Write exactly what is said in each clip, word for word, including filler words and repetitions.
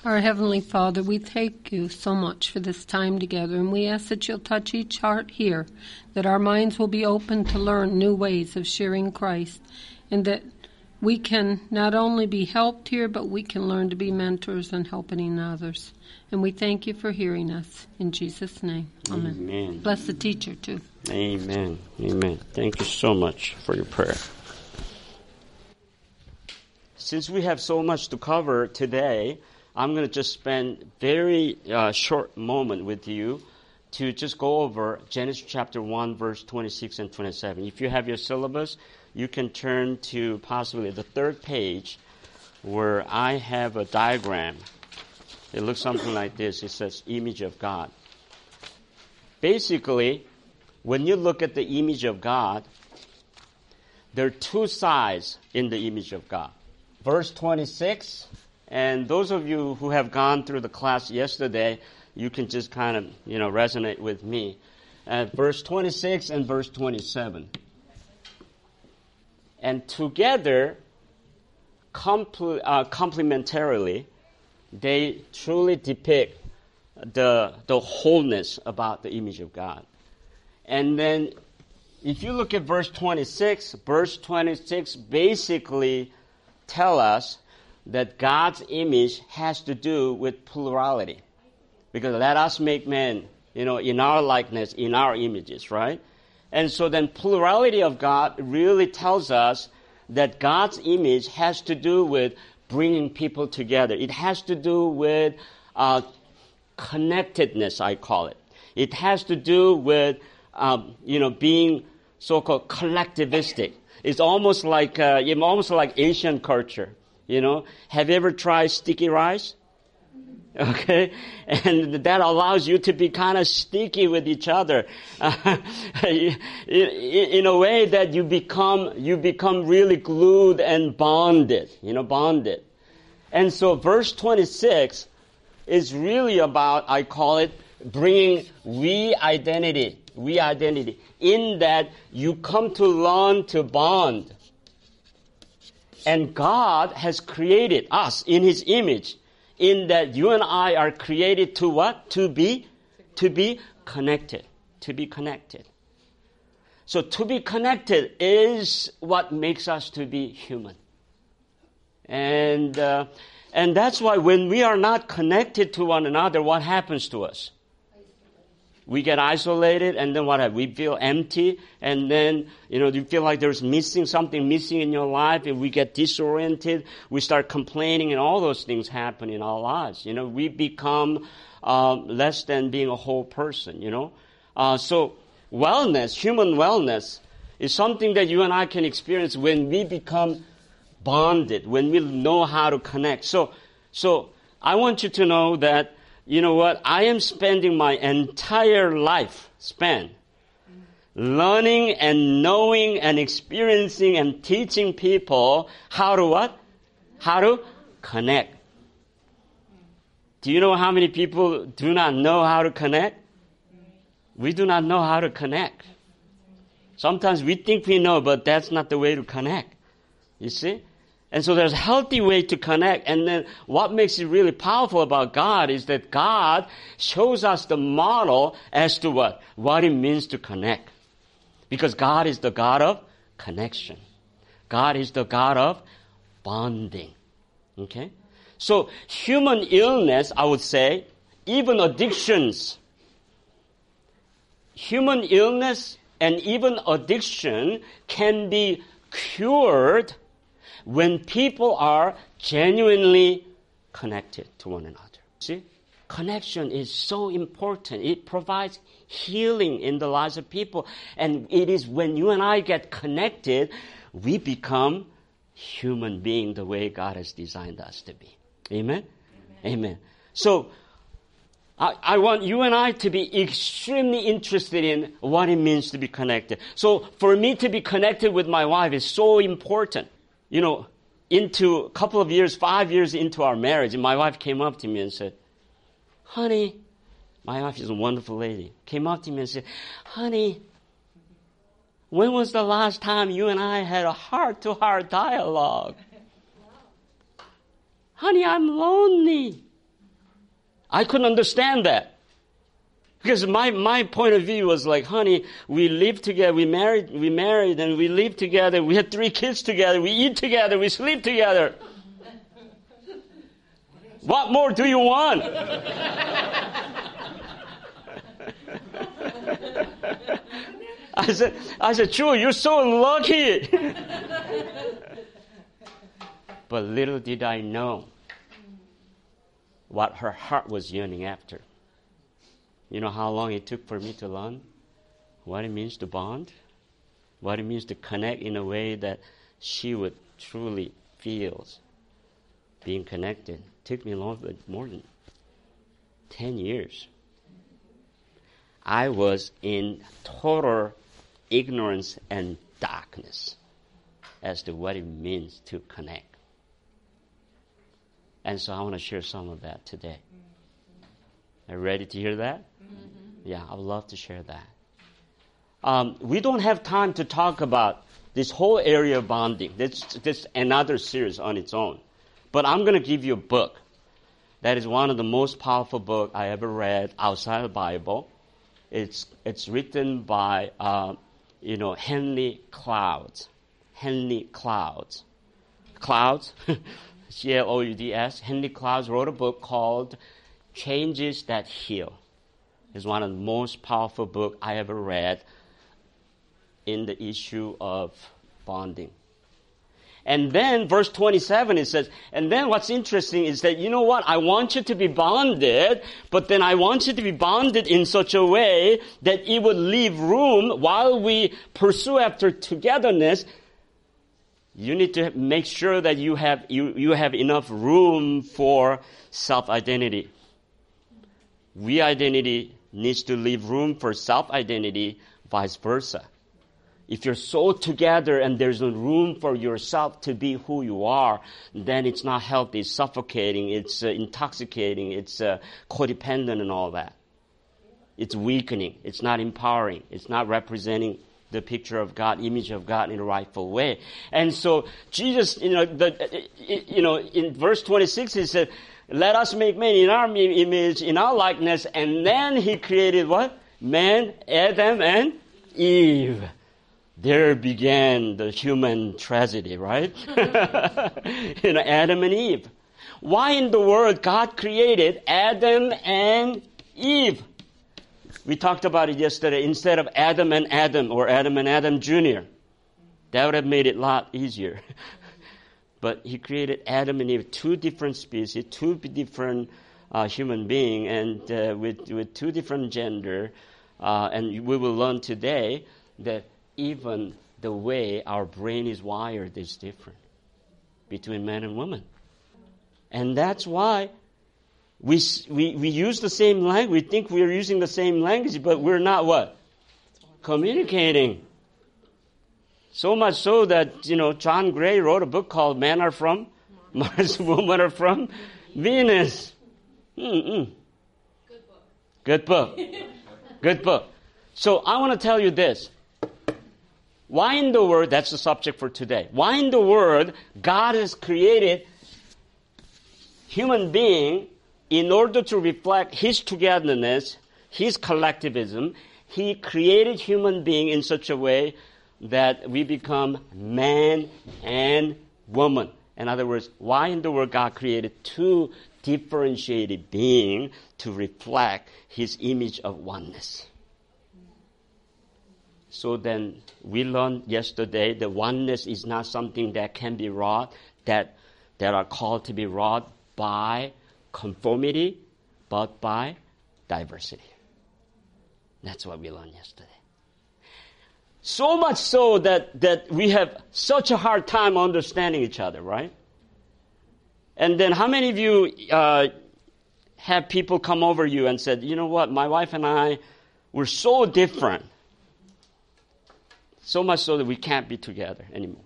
Our Heavenly Father, we thank you so much for this time together, and we ask that you'll touch each heart here, that our minds will be open to learn new ways of sharing Christ, and that we can not only be helped here, but we can learn to be mentors and helping others. And we thank you for hearing us. In Jesus' name, amen. Amen. Bless the teacher, too. Amen. Amen. Thank you so much for your prayer. Since we have so much to cover today, I'm going to just spend a very uh, short moment with you to just go over Genesis chapter one, verse twenty-six and twenty-seven. If you have your syllabus, you can turn to possibly the third page where I have a diagram. It looks something like this. It says image of God. Basically, when you look at the image of God, there are two sides in the image of God. Verse twenty-six, and those of you who have gone through the class yesterday, you can just kind of, you know, resonate with me. Uh, verse twenty-six and verse twenty-seven. And together, compl- uh, complementarily, they truly depict the the wholeness about the image of God. And then, if you look at verse twenty-six, verse twenty-six basically tell us that God's image has to do with plurality. Because let us make man, you know, in our likeness, in our images, right? And so then plurality of God really tells us that God's image has to do with bringing people together. It has to do with uh, connectedness, I call it. It has to do with, um, you know, being so-called collectivistic. It's almost like, uh, it's almost like Asian culture. You know, have you ever tried sticky rice? Okay, and that allows you to be kind of sticky with each other, uh, in, in a way that you become you become really glued and bonded. You know, bonded. And so, verse twenty-six is really about, I call it, bringing we identity, we identity, in that you come to learn to bond. And God has created us in His image, in that you and I are created to what? To be, to be connected. To be connected. So to be connected is what makes us to be human. And uh, and that's why when we are not connected to one another, what happens to us? We get isolated, and then what happens? We feel empty, and then, you know, you feel like there's missing something missing in your life, and we get disoriented. We start complaining, and all those things happen in our lives. You know, we become um, less than being a whole person, you know. Uh, so wellness, human wellness, is something that you and I can experience when we become bonded, when we know how to connect. So, so I want you to know that, you know what? I am spending my entire life span learning and knowing and experiencing and teaching people how to what? How to connect. Do you know how many people do not know how to connect? We do not know how to connect. Sometimes we think we know, but that's not the way to connect. You see? And so there's a healthy way to connect. And then what makes it really powerful about God is that God shows us the model as to what? What it means to connect. Because God is the God of connection. God is the God of bonding. Okay? So human illness, I would say, even addictions, human illness and even addiction can be cured when people are genuinely connected to one another. See? Connection is so important. It provides healing in the lives of people. And it is when you and I get connected, we become human beings the way God has designed us to be. Amen? Amen. Amen. So, I, I want you and I to be extremely interested in what it means to be connected. So, for me to be connected with my wife is so important. You know, into a couple of years, five years into our marriage, my wife came up to me and said, honey, my wife is a wonderful lady, came up to me and said, honey, when was the last time you and I had a heart-to-heart dialogue? Honey, I'm lonely. I couldn't understand that. Because my, my point of view was like, honey, we live together, we married, we married and we live together, we had three kids together, we eat together, we sleep together. What more do you want? I said, I said, Drew, you're so lucky. But little did I know what her heart was yearning after. You know how long it took for me to learn what it means to bond, what it means to connect in a way that she would truly feel being connected. It took me long, more than ten years. I was in total ignorance and darkness as to what it means to connect. And so I want to share some of that today. Are you ready to hear that? Mm-hmm. Yeah, I would love to share that. Um, we don't have time to talk about this whole area of bonding. That's, that's another series on its own. But I'm going to give you a book that is one of the most powerful books I ever read outside the Bible. It's it's written by uh, you know Henry Cloud. Henry Cloud. Clouds, C L O U D S. Henry Cloud wrote a book called Changes That Heal. It's one of the most powerful books I ever read in the issue of bonding. And then verse twenty-seven, it says, and then what's interesting is that, you know what, I want you to be bonded, but then I want you to be bonded in such a way that it would leave room while we pursue after togetherness. You need to make sure that you have, you, you have enough room for self-identity. We identity needs to leave room for self-identity, vice versa. If you're so together and there's no room for yourself to be who you are, then it's not healthy, it's suffocating, it's uh, intoxicating, it's uh, codependent and all that. It's weakening, it's not empowering, it's not representing the picture of God, image of God in a rightful way. And so Jesus, you know, the, you know, in verse twenty-six, he said, let us make man in our image, in our likeness, and then he created what? Man, Adam, and Eve. There began the human tragedy, right? You know, Adam and Eve. Why in the world God created Adam and Eve? We talked about it yesterday. Instead of Adam and Adam or Adam and Adam Junior That would have made it a lot easier. But he created Adam and Eve, two different species, two different uh, human beings, and uh, with, with two different gender. Uh, and we will learn today that even the way our brain is wired is different between man and woman. And that's why we, we, we use the same language. We think we're using the same language, but we're not what? Communicating. So much so that, you know, John Gray wrote a book called Men Are From Mars, Women Are From Venus. Mm-mm. Good book. Good book. Good book. So I want to tell you this. Why in the world, that's the subject for today. Why in the world God has created human being in order to reflect His togetherness, His collectivism. He created human being in such a way that we become man and woman. In other words, why in the world God created two differentiated beings to reflect His image of oneness? So then we learned yesterday that oneness is not something that can be wrought, that, that are called to be wrought by conformity, but by diversity. That's what we learned yesterday. So much so that, that we have such a hard time understanding each other, right? And then how many of you uh, have people come over you and said, you know what, my wife and I, we're so different. So much so that we can't be together anymore.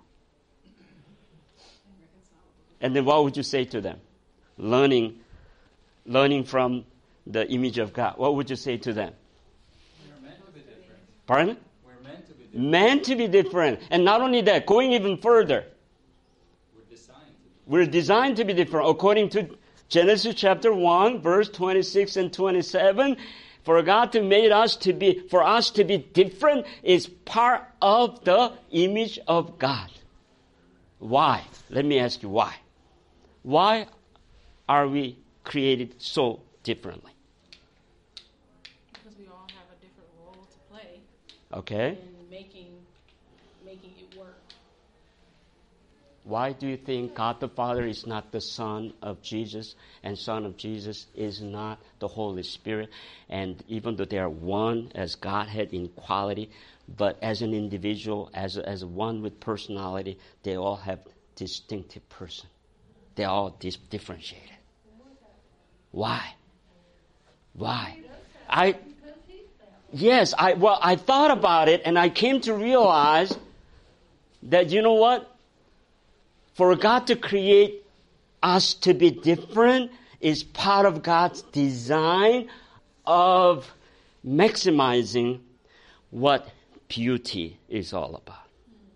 And then what would you say to them? Learning, learning from the image of God. What would you say to them? We're meant to be different. Pardon? We're meant to be different. Meant to be different. And not only that, going even further. We're designed to be. We're designed to be different according to Genesis chapter one, verse twenty-six and twenty-seven. For God to make us to be, for us to be different is part of the image of God. Why? Let me ask you why. Why are we created so differently? Because we all have a different role to play. Okay. In making, making it work. Why do you think God the Father is not the Son of Jesus, and Son of Jesus is not the Holy Spirit? And even though they are one as Godhead in quality, but as an individual, as a, as one with personality, they all have distinctive person. They all dis- differentiated. Why? Why? I yes, I well, I thought about it, and I came to realize that you know what? For God to create us to be different is part of God's design of maximizing what beauty is all about.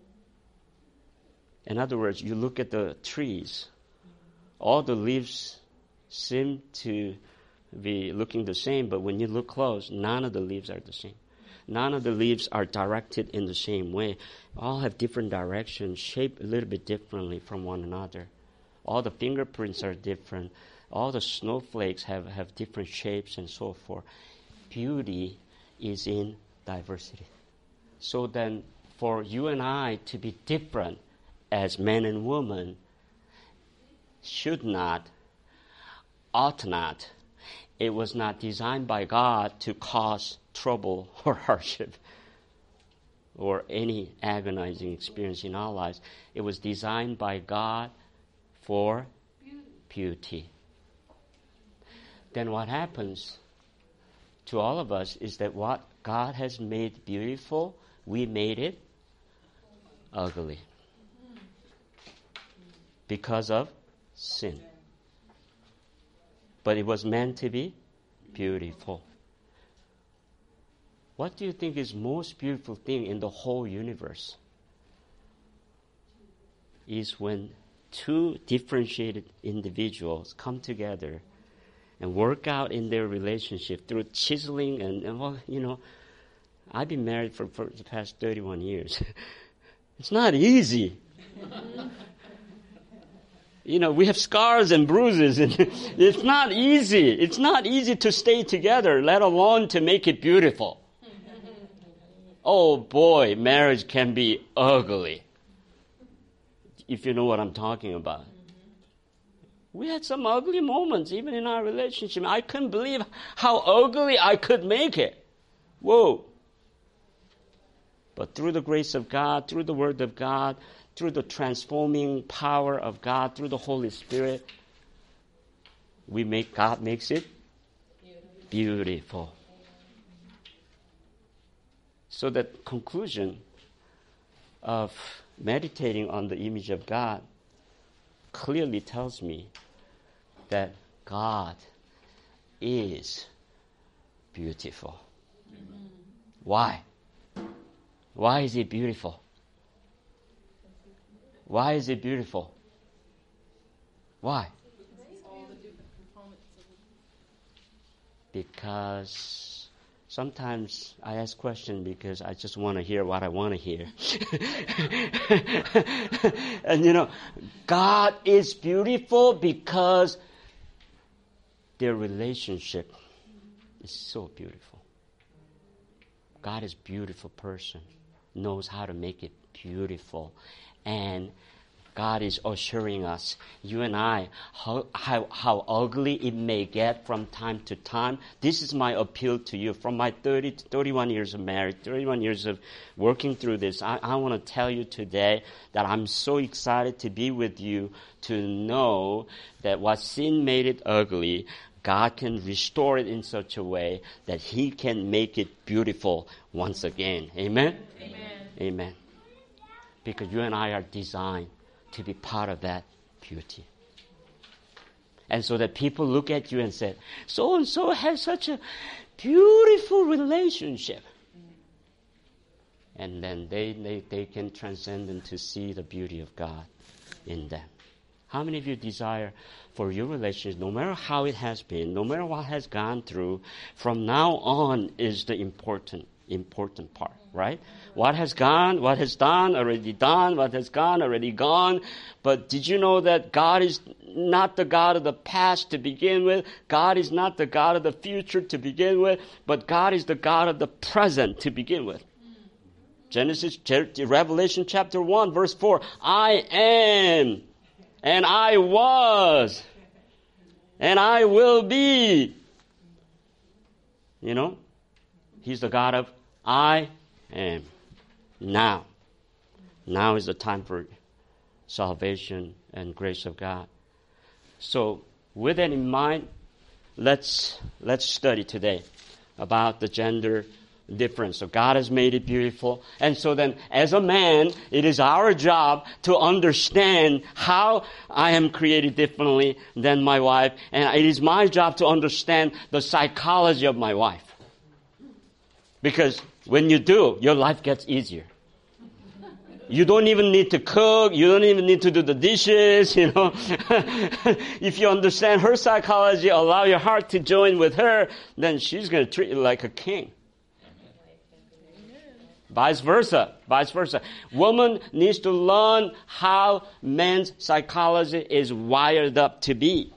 In other words, you look at the trees, all the leaves seem to be looking the same, but when you look close, none of the leaves are the same. None of the leaves are directed in the same way. All have different directions, shaped a little bit differently from one another. All the fingerprints are different. All the snowflakes have, have different shapes and so forth. Beauty is in diversity. So then, for you and I to be different as men and women should not, ought not, it was not designed by God to cause trouble or hardship or any agonizing experience in our lives. It was designed by God for beauty. beauty. Then what happens to all of us is that what God has made beautiful, we made it ugly because of sin. But it was meant to be beautiful. What do you think is most beautiful thing in the whole universe? Is when two differentiated individuals come together and work out in their relationship through chiseling and, and well, you know, I've been married for, for the past thirty-one years. It's not easy. You know, we have scars and bruises, and it's not easy. It's not easy to stay together, let alone to make it beautiful. Oh boy, marriage can be ugly. If you know what I'm talking about. We had some ugly moments, even in our relationship. I couldn't believe how ugly I could make it. Whoa. But through the grace of God, through the Word of God, through the transforming power of God, through the Holy Spirit, we make God makes it beautiful. So the conclusion of meditating on the image of God clearly tells me that God is beautiful. Amen. Why? Why is He beautiful? Why is it beautiful? Why? Because sometimes I ask questions because I just want to hear what I want to hear. And you know, God is beautiful because their relationship is so beautiful. God is a beautiful person, knows how to make it beautiful. And God is assuring us, you and I, how, how, how ugly it may get from time to time. This is my appeal to you. From my thirty to thirty-one years of marriage, thirty-one years of working through this, I, I want to tell you today that I'm so excited to be with you to know that what sin made it ugly, God can restore it in such a way that He can make it beautiful once again. Amen? Amen. Amen. Because you and I are designed to be part of that beauty. And so that people look at you and say, so-and-so has such a beautiful relationship. And then they, they, they can transcend and to see the beauty of God in them. How many of you desire for your relationship, no matter how it has been, no matter what has gone through, from now on is the important, important part, right? What has gone, what has done, already done, what has gone, already gone. But did you know that God is not the God of the past to begin with? God is not the God of the future to begin with, but God is the God of the present to begin with. Genesis, Revelation chapter one, verse four, I am, and I was, and I will be. You know, He's the God of I am. Now. Now is the time for salvation and grace of God. So, with that in mind, let's let's study today about the gender difference. So God has made it beautiful. And so then, as a man, it is our job to understand how I am created differently than my wife. And it is my job to understand the psychology of my wife. Because when you do, your life gets easier. You don't even need to cook. You don't even need to do the dishes, you know. If you understand her psychology, allow your heart to join with her, then she's going to treat you like a king. Vice versa. Vice versa. Woman needs to learn how man's psychology is wired up to be.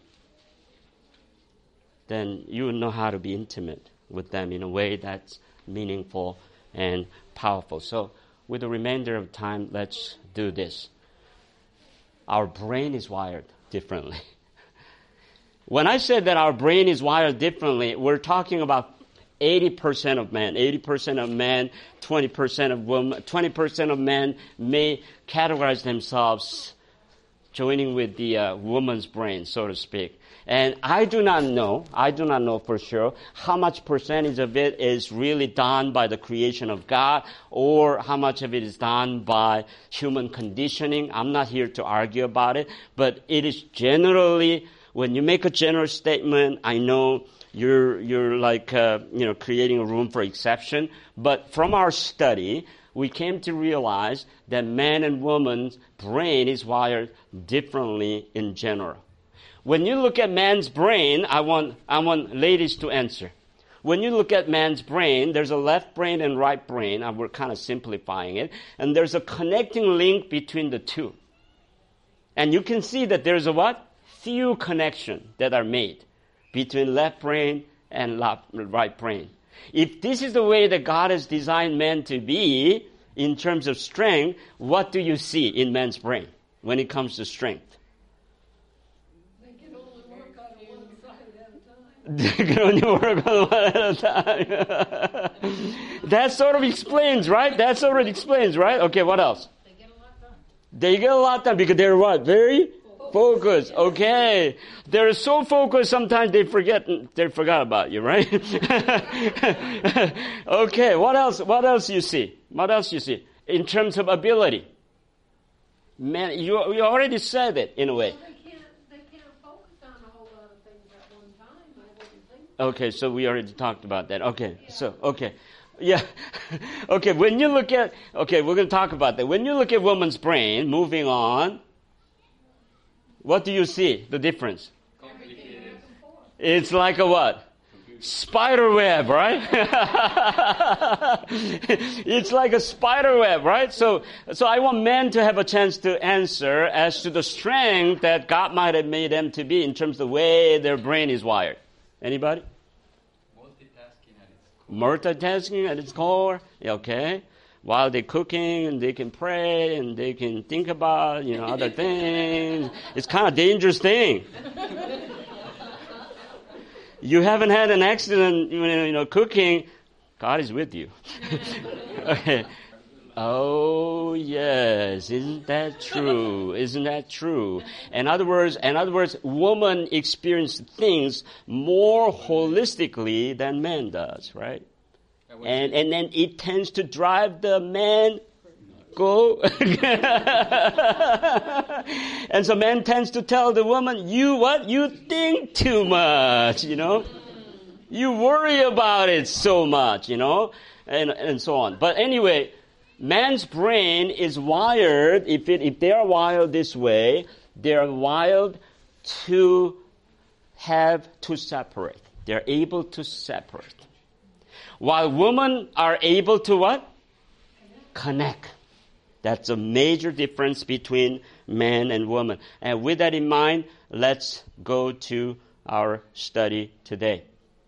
Then you will know how to be intimate with them in a way that's meaningful and powerful. So, with the remainder of time, let's do this. Our brain is wired differently. When I said that our brain is wired differently, we're talking about eighty percent of men, eighty percent of men, twenty percent of women, twenty percent of men may categorize themselves joining with the uh, woman's brain, so to speak. And I do not know, I do not know for sure how much percentage of it is really done by the creation of God or how much of it is done by human conditioning. I'm not here to argue about it, but it is generally, when you make a general statement, I know you're, you're like, uh, you know, creating a room for exception. But from our study, we came to realize that man and woman's brain is wired differently in general. When you look at man's brain, I want I want ladies to answer. When you look at man's brain, there's a left brain and right brain, and we're kind of simplifying it, and there's a connecting link between the two. And you can see that there's a what? Few connections that are made between left brain and left, right brain. If this is the way that God has designed man to be in terms of strength, what do you see in man's brain when it comes to strength? They can only work on one at a time. That sort of explains, right? That sort of explains, right? Okay, what else? They get a lot done. They get a lot done because they're what? Very focused. Okay. They're so focused sometimes they forget they forgot about you, right? Okay, what else? What else you see? What else you see? In terms of ability. Man, you you already said it in a way. Okay, so we already talked about that. Okay, yeah. so, okay. Yeah. Okay, when you look at, okay, we're going to talk about that. When you look at woman's brain, moving on, what do you see? The difference? Complicated. It's like a what? Spider web, right? It's like a spider web, right? So, so I want men to have a chance to answer as to the strength that God might have made them to be in terms of the way their brain is wired. Anybody? Multitasking at its core. Multitasking at its core. Okay. While they're cooking, and they can pray, and they can think about, you know, other things. It's kind of dangerous thing. You haven't had an accident, you know, cooking. God is with you. Okay. Oh, yes. Isn't that true? Isn't that true? In other words, in other words, woman experiences things more holistically than man does, right? And and then it tends to drive the man go. And so man tends to tell the woman, you what? You think too much, you know? You worry about it so much, you know? And and so on. But anyway, man's brain is wired, if it, if they are wired this way, they are wired to have to separate. They're able to separate. While women are able to what? Connect. That's a major difference between man and woman. And with that in mind, let's go to our study today.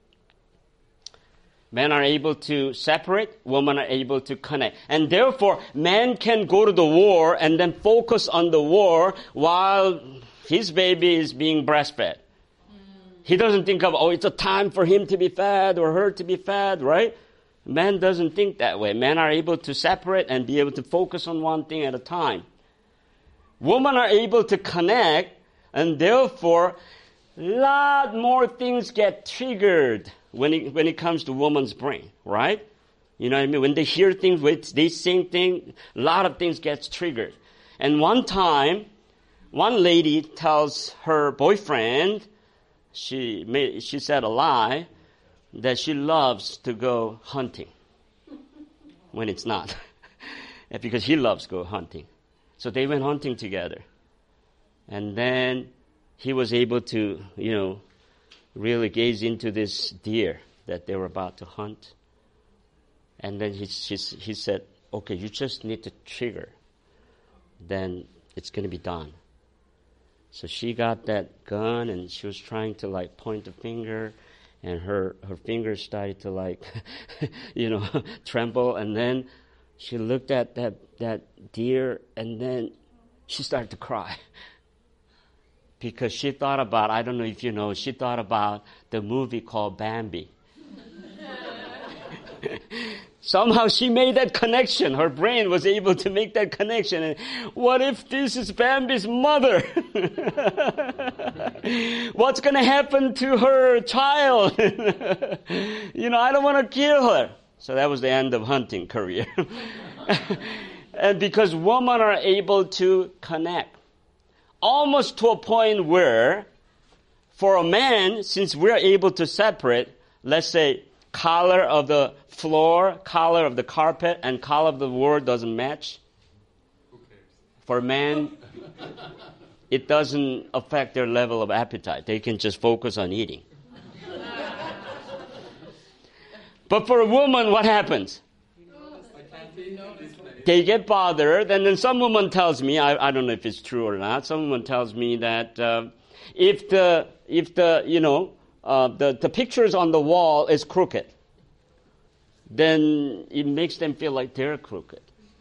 Men are able to separate, women are able to connect. And therefore, man can go to the war and then focus on the war while his baby is being breastfed. He doesn't think of, oh, it's a time for him to be fed or her to be fed, right? Man doesn't think that way. Men are able to separate and be able to focus on one thing at a time. Women are able to connect, and therefore, a lot more things get triggered when it, when it comes to woman's brain, right? You know what I mean? When they hear things, when they sing things, a lot of things gets triggered. And one time, one lady tells her boyfriend, she made, she said a lie, that she loves to go hunting when it's not. Because he loves to go hunting. So they went hunting together. And then he was able to, you know, really gaze into this deer that they were about to hunt. And then he, she, he said, okay, you just need to trigger. Then it's going to be done. So she got that gun and she was trying to like point the finger, and her, her fingers started to like, you know, tremble. And then she looked at that, that deer, and then she started to cry. Because she thought about, I don't know if you know, she thought about the movie called Bambi. Somehow she made that connection. Her brain was able to make that connection. And what if this is Bambi's mother? What's going to happen to her child? You know, I don't want to kill her. So that was the end of hunting career. And because women are able to connect, almost to a point where, for a man, since we're able to separate, let's say, color of the floor, color of the carpet, and color of the wall doesn't match. Who cares? For men, it doesn't affect their level of appetite. They can just focus on eating. But for a woman, what happens? They get bothered, and then some woman tells me, I, I don't know if it's true or not, some woman tells me that uh, if the, if the, you know, uh, the, the pictures on the wall is crooked, then it makes them feel like they're crooked.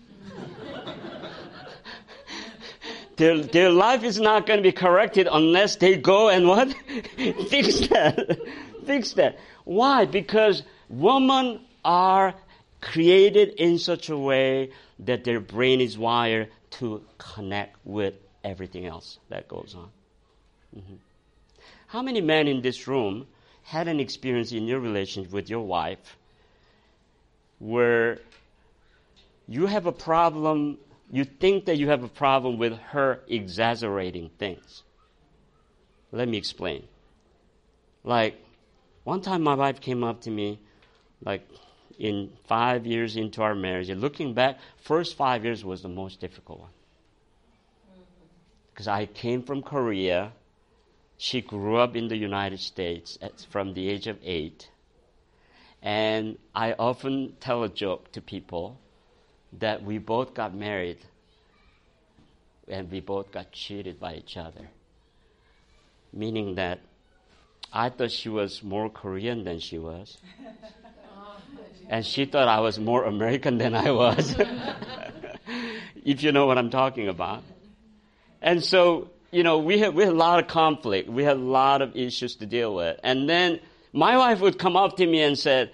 their, their life is not going to be corrected unless they go and what? Fix that. Fix that. Why? Because women are created in such a way that their brain is wired to connect with everything else that goes on. Mm-hmm. How many men in this room had an experience in your relationship with your wife where you have a problem, you think that you have a problem with her exaggerating things? Let me explain. Like, one time my wife came up to me, like, in five years into our marriage, and looking back, first five years was the most difficult one. Because I came from Korea. She grew up in the United States at, from the age of eight. And I often tell a joke to people that we both got married and we both got cheated by each other. Meaning that I thought she was more Korean than she was. And she thought I was more American than I was. If you know what I'm talking about. And so, you know, we had, we had a lot of conflict. We had a lot of issues to deal with. And then my wife would come up to me and said,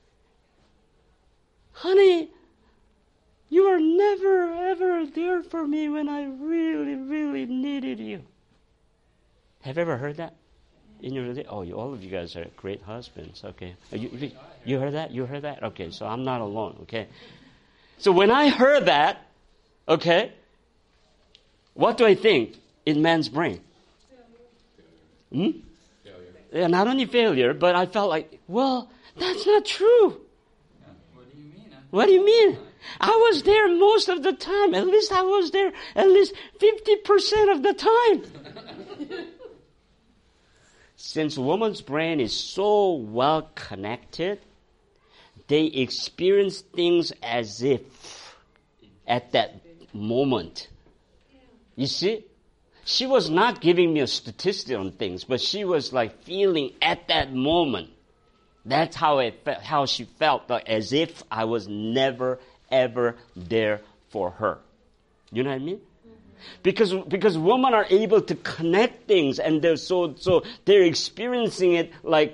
honey, you were never, ever there for me when I really, really needed you. Have you ever heard that? In your oh, you, all of you guys are great husbands. Okay, you, you, you heard that? You heard that? Okay, so I'm not alone. Okay, so when I heard that, okay, what do I think in man's brain? Hmm? Failure. Yeah, not only failure, but I felt like, well, that's not true. What do you mean? What do you mean? I was there most of the time. At least I was there at least fifty percent of the time. Since woman's brain is so well connected, they experience things as if at that moment. You see? She was not giving me a statistic on things, but she was like feeling at that moment. That's how it fe- how she felt, like as if I was never ever there for her. You know what I mean? Because because women are able to connect things, and they're so so they're experiencing it like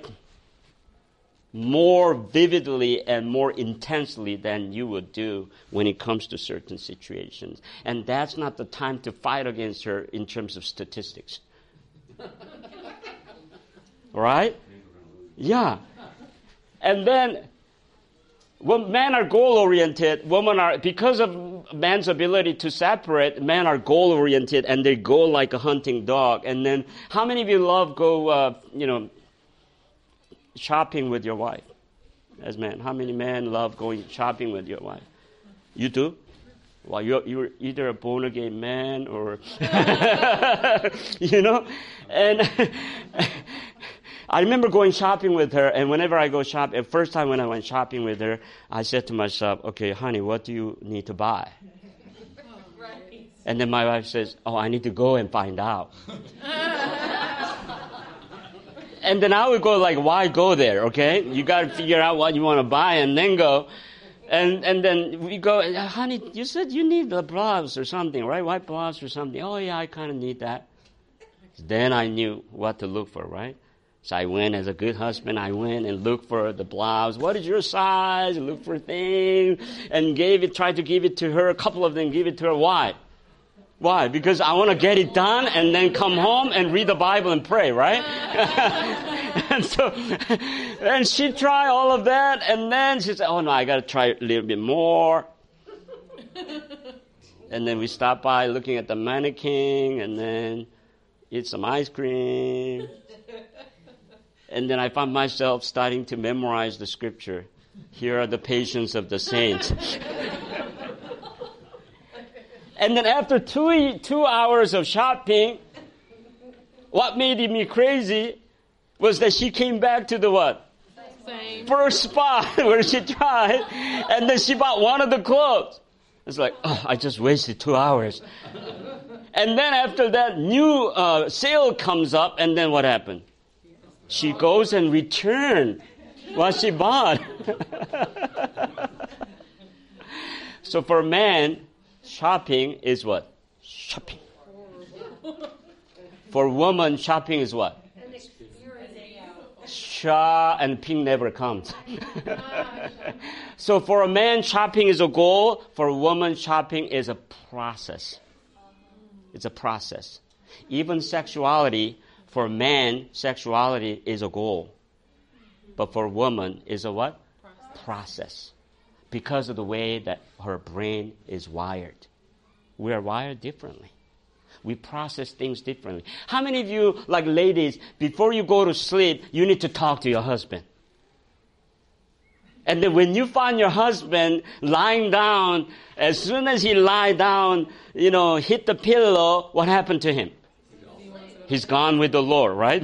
more vividly and more intensely than you would do when it comes to certain situations. And that's not the time to fight against her in terms of statistics. Right? Yeah. And then, when men are goal-oriented, women are, because of man's ability to separate, men are goal-oriented and they go like a hunting dog. And then, how many of you love go, uh, you know, shopping with your wife? As men, how many men love going shopping with your wife? You do? Well, you're, you're either a born-again man or, you know? And I remember going shopping with her, and whenever I go shopping, the first time when I went shopping with her, I said to myself, okay, honey, what do you need to buy? Right. And then my wife says, oh, I need to go and find out. And then I would go like, why go there, okay? You got to figure out what you want to buy and then go. And and then we go, honey, you said you need a blouse or something, right? White blouse or something. Oh, yeah, I kind of need that. Then I knew what to look for, right? So I went as a good husband. I went and looked for the blouse. What is your size? Look for things. And gave it, tried to give it to her. A couple of them, give it to her. Why? Why? Because I want to get it done and then come home and read the Bible and pray, right? And so, and she tried all of that, and then she said, oh no, I got to try a little bit more. And then we stopped by looking at the mannequin, and then eat some ice cream. And then I found myself starting to memorize the scripture. Here are the patience of the saints. And then after two two hours of shopping, what made me crazy was that she came back to the what? Same. First spot where she tried, and then she bought one of the clothes. It's like, oh, I just wasted two hours. And then after that, new uh, sale comes up, and then what happened? She goes and returns what she bought. So for a man, shopping is what? Shopping. For woman, shopping is what? Sha and ping never comes. So for a man, shopping is a goal. For a woman, shopping is a process. It's a process. Even sexuality, for a man, sexuality is a goal. But for a woman, is a what? Process. Process. Because of the way that her brain is wired. We are wired differently. We process things differently. How many of you, like ladies, before you go to sleep, you need to talk to your husband? And then when you find your husband lying down, as soon as he lie down, you know, hit the pillow, what happened to him? He's gone with the Lord, right?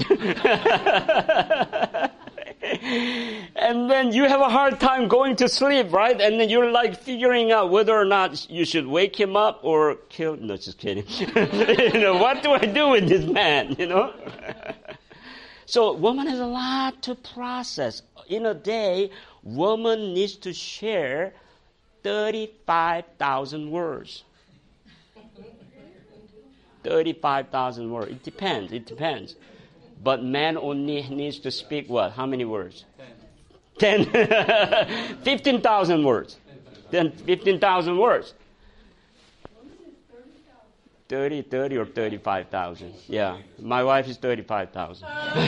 And then you have a hard time going to sleep, right? And then you're like figuring out whether or not you should wake him up or kill. No, just kidding. You know, what do I do with this man? You know. So, woman has a lot to process. In a day, woman needs to share thirty-five thousand words. thirty-five thousand words. It depends. It depends. But man only needs to speak what? How many words? Ten. Ten. fifteen thousand words. Then fifteen thousand words. thirty, thirty or thirty-five thousand. Yeah. My wife is thirty-five thousand.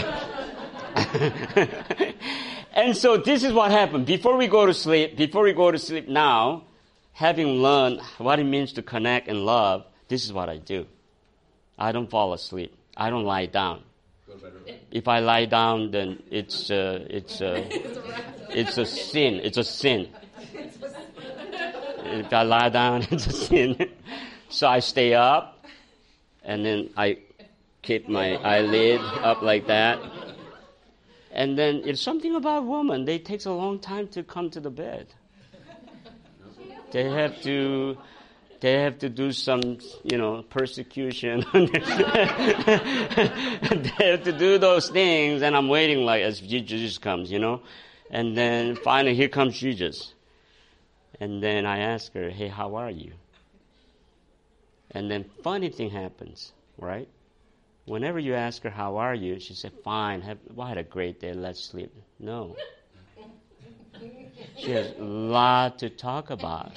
And so this is what happened. Before we go to sleep, before we go to sleep now, having learned what it means to connect and love, this is what I do. I don't fall asleep. I don't lie down. If I lie down, then it's uh, it's uh, it's a sin. It's a sin. if I lie down, it's a sin. So I stay up, and then I keep my eyelid up like that. And then it's something about women. They takes a long time to come to the bed. They have to, they have to do some, you know, persecution. They have to do those things, and I'm waiting like as Jesus comes, you know. And then finally, here comes Jesus. And then I ask her, hey, how are you? And then funny thing happens, right? Whenever you ask her, how are you? She said, fine. Have, well, I had a great day. Let's sleep. No. She has a lot to talk about.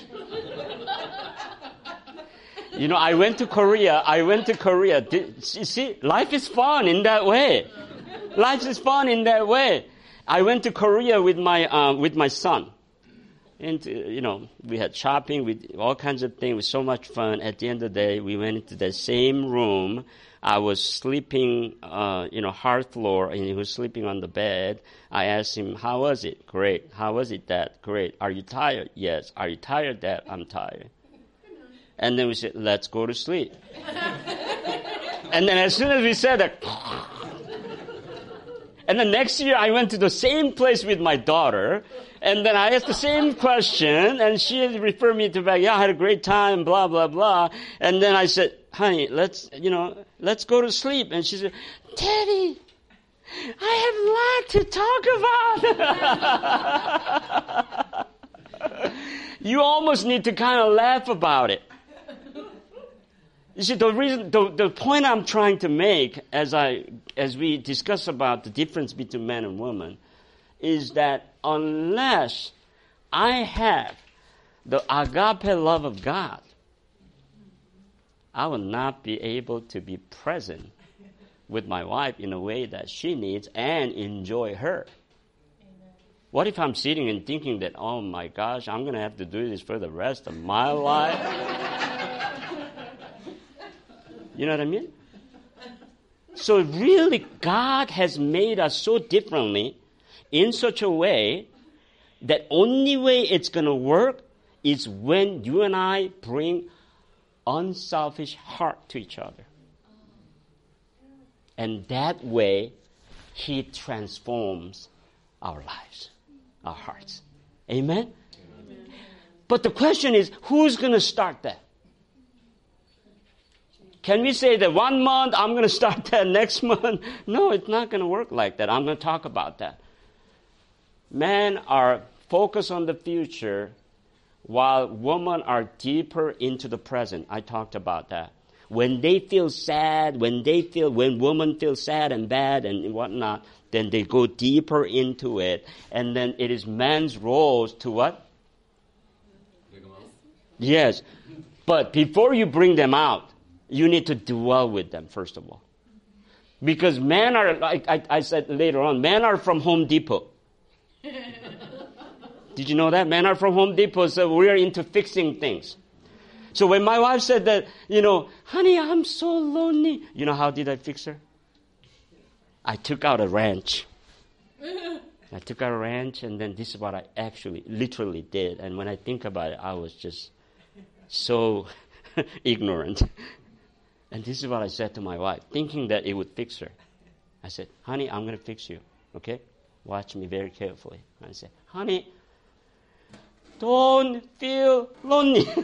You know, I went to Korea. I went to Korea. Did, you see, life is fun in that way. Life is fun in that way. I went to Korea with my uh, with my son. And, uh, you know, we had shopping, with all kinds of things. It was so much fun. At the end of the day, we went into the same room. I was sleeping, uh, you know, hard floor, and he was sleeping on the bed. I asked him, how was it? Great. How was it, Dad? Great. Are you tired? Yes. Are you tired, Dad? I'm tired. And then we said, let's go to sleep. And then as soon as we said that, and then next year I went to the same place with my daughter, and then I asked the same question, and she referred me to back, yeah, I had a great time, blah, blah, blah. And then I said, honey, let's, you know, let's go to sleep. And she said, Daddy, I have a lot to talk about. You almost need to kind of laugh about it. You see, the reason, the, the point I'm trying to make as I, as we discuss about the difference between men and women is that unless I have the agape love of God, I will not be able to be present with my wife in a way that she needs and enjoy her. Amen. What if I'm sitting and thinking that, oh my gosh, I'm going to have to do this for the rest of my life? You know what I mean? So really, God has made us so differently in such a way that only way it's going to work is when you and I bring unselfish heart to each other. And that way, He transforms our lives, our hearts. Amen? Amen. But the question is, who's going to start that? Can we say that one month I'm going to start that next month? No, it's not going to work like that. I'm going to talk about that. Men are focused on the future while women are deeper into the present. I talked about that. When they feel sad, when they feel, when women feel sad and bad and whatnot, then they go deeper into it. And then it is men's roles to what? Yes. But before you bring them out, you need to dwell with them, first of all. Because men are, like I, I said later on, men are from Home Depot. Did you know that? Men are from Home Depot, so we are into fixing things. So when my wife said that, you know, honey, I'm so lonely. You know how did I fix her? I took out a wrench. I took out a wrench, and then this is what I actually, literally did. And when I think about it, I was just so ignorant. And this is what I said to my wife, thinking that it would fix her. I said, honey, I'm going to fix you, okay? Watch me very carefully. I said, honey, don't feel lonely. She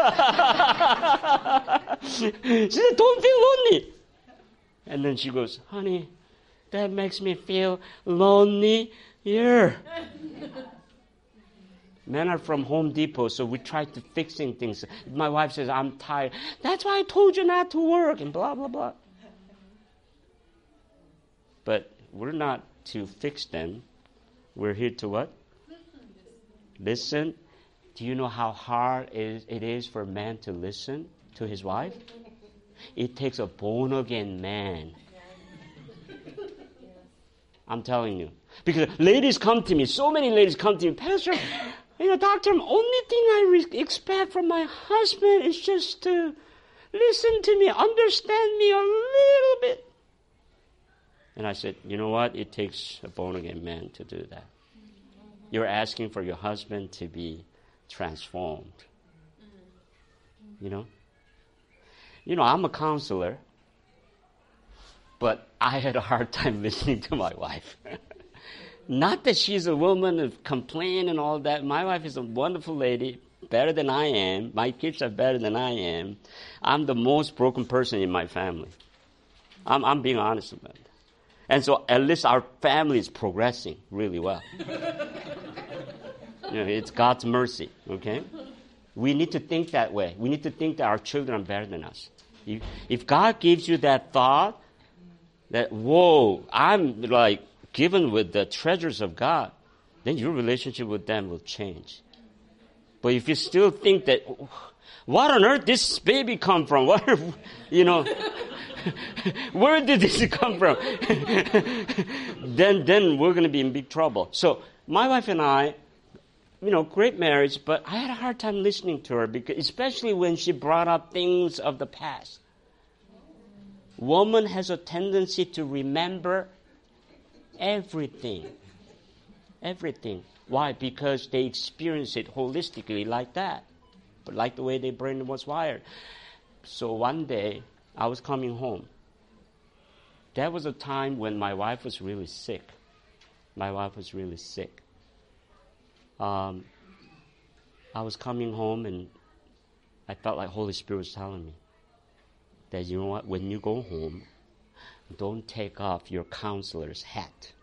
said, don't feel lonely. And then she goes, honey, that makes me feel lonelier. Men are from Home Depot, so we try to fixing things. My wife says, I'm tired. That's why I told you not to work, and blah, blah, blah. But we're not to fix them. We're here to what? Listen. Do you know how hard it is for a man to listen to his wife? It takes a born-again man. I'm telling you. Because ladies come to me, so many ladies come to me, Pastor, you know, doctor, only thing I re- expect from my husband is just to listen to me, understand me a little bit. And I said, you know what? It takes a born-again man to do that. You're asking for your husband to be transformed. you know. You know, I'm a counselor, but I had a hard time listening to my wife. Not that she's a woman of complaint and all that. My wife is a wonderful lady, better than I am. My kids are better than I am. I'm the most broken person in my family. I'm, I'm being honest about it. And so at least our family is progressing really well. You know, it's God's mercy, okay? We need to think that way. We need to think that our children are better than us. If, if God gives you that thought, that, whoa, I'm like given with the treasures of God, then your relationship with them will change. But if you still think that, what on earth this baby come from? What, you know, where did this come from? then, then we're going to be in big trouble. So my wife and I, you know, great marriage, but I had a hard time listening to her, because especially when she brought up things of the past. Woman has a tendency to remember everything. Everything. Why? Because they experience it holistically like that, but like the way their brain was wired. So one day, I was coming home. That was a time when my wife was really sick. My wife was really sick. Um, I was coming home and I felt like Holy Spirit was telling me that, you know what, when you go home, don't take off your counselor's hat.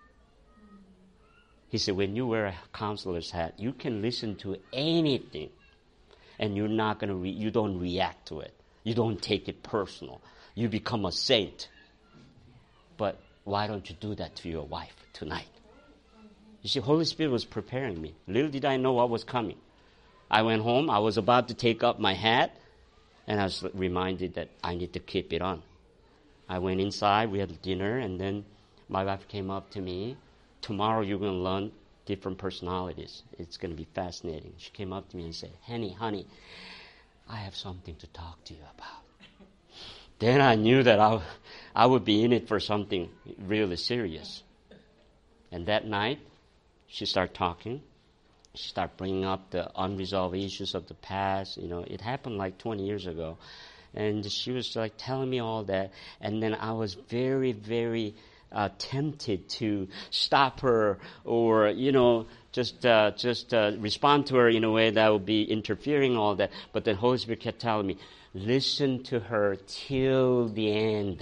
He said, when you wear a counselor's hat, you can listen to anything and you're not going to, re- you don't react to it. You don't take it personal. You become a saint. But why don't you do that to your wife tonight? You see, Holy Spirit was preparing me. Little did I know what was coming. I went home. I was about to take up my hat, and I was reminded that I need to keep it on. I went inside. We had dinner, and then my wife came up to me. Tomorrow you're going to learn different personalities. It's going to be fascinating. She came up to me and said, honey, honey, I have something to talk to you about. Then I knew that I, I would be in it for something really serious. And that night, she started talking. She started bringing up the unresolved issues of the past. You know, it happened like twenty years ago. And she was like telling me all that. And then I was very, very uh, tempted to stop her or, you know, just uh, just uh, respond to her in a way that would be interfering all that. But then Holy Spirit kept telling me, listen to her till the end.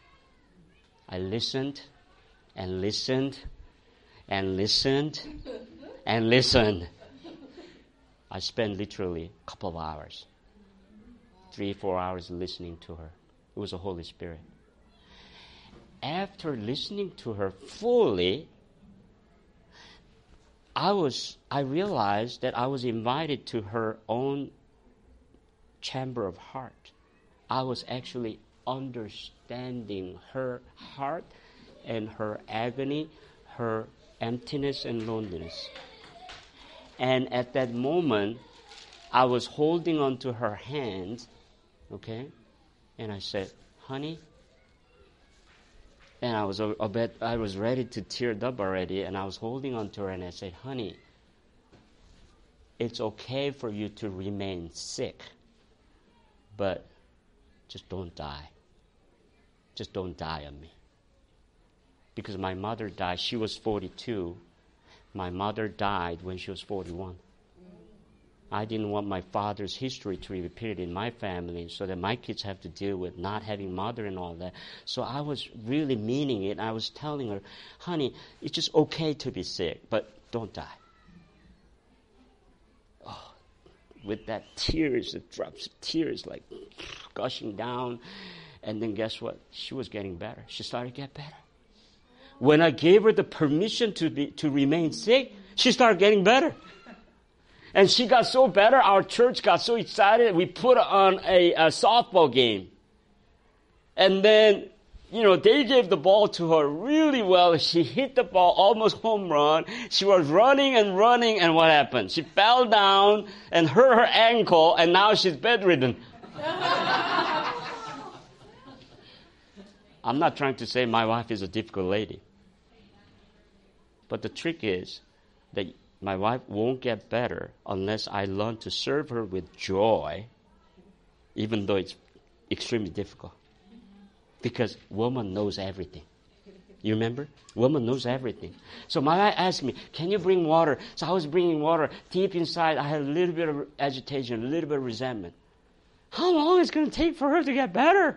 I listened and listened and listened and listened. I spent literally a couple of hours, three, four hours listening to her. It was the Holy Spirit. After listening to her fully, I was, I realized that I was invited to her own chamber of heart. I was actually understanding her heart and her agony, her emptiness and loneliness. And at that moment, I was holding onto her hand, okay? And I said, honey, and I was a, a bit, I was ready to tear up already, and I was holding onto her and I said, honey, it's okay for you to remain sick, but just don't die. Just don't die on me. Because my mother died, she was forty-two. My mother died when she was forty-one. I didn't want my father's history to be repeated in my family so that my kids have to deal with not having mother and all that. So I was really meaning it. I was telling her, honey, it's just okay to be sick, but don't die. Oh, with that tears, the drops of tears like gushing down. And then guess what? She was getting better. She started to get better. When I gave her the permission to be, to remain sick, she started getting better. And she got so better, our church got so excited, we put on a, a softball game. And then, you know, they gave the ball to her really well. She hit the ball, almost home run. She was running and running, and what happened? She fell down and hurt her ankle, and now she's bedridden. I'm not trying to say my wife is a difficult lady. But the trick is that my wife won't get better unless I learn to serve her with joy even though it's extremely difficult. Because woman knows everything. You remember? Woman knows everything. So my wife asked me, can you bring water? So I was bringing water. Deep inside, I had a little bit of agitation, a little bit of resentment. How long is it going to take for her to get better?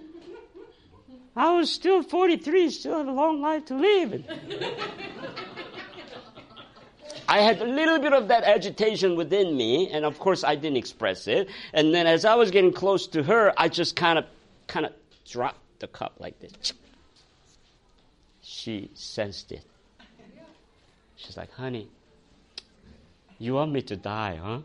I was still forty-three, still have a long life to live. I had a little bit of that agitation within me, and of course I didn't express it. And then as I was getting close to her, I just kind of, kind of dropped the cup like this. She sensed it. She's like, honey, you want me to die, huh?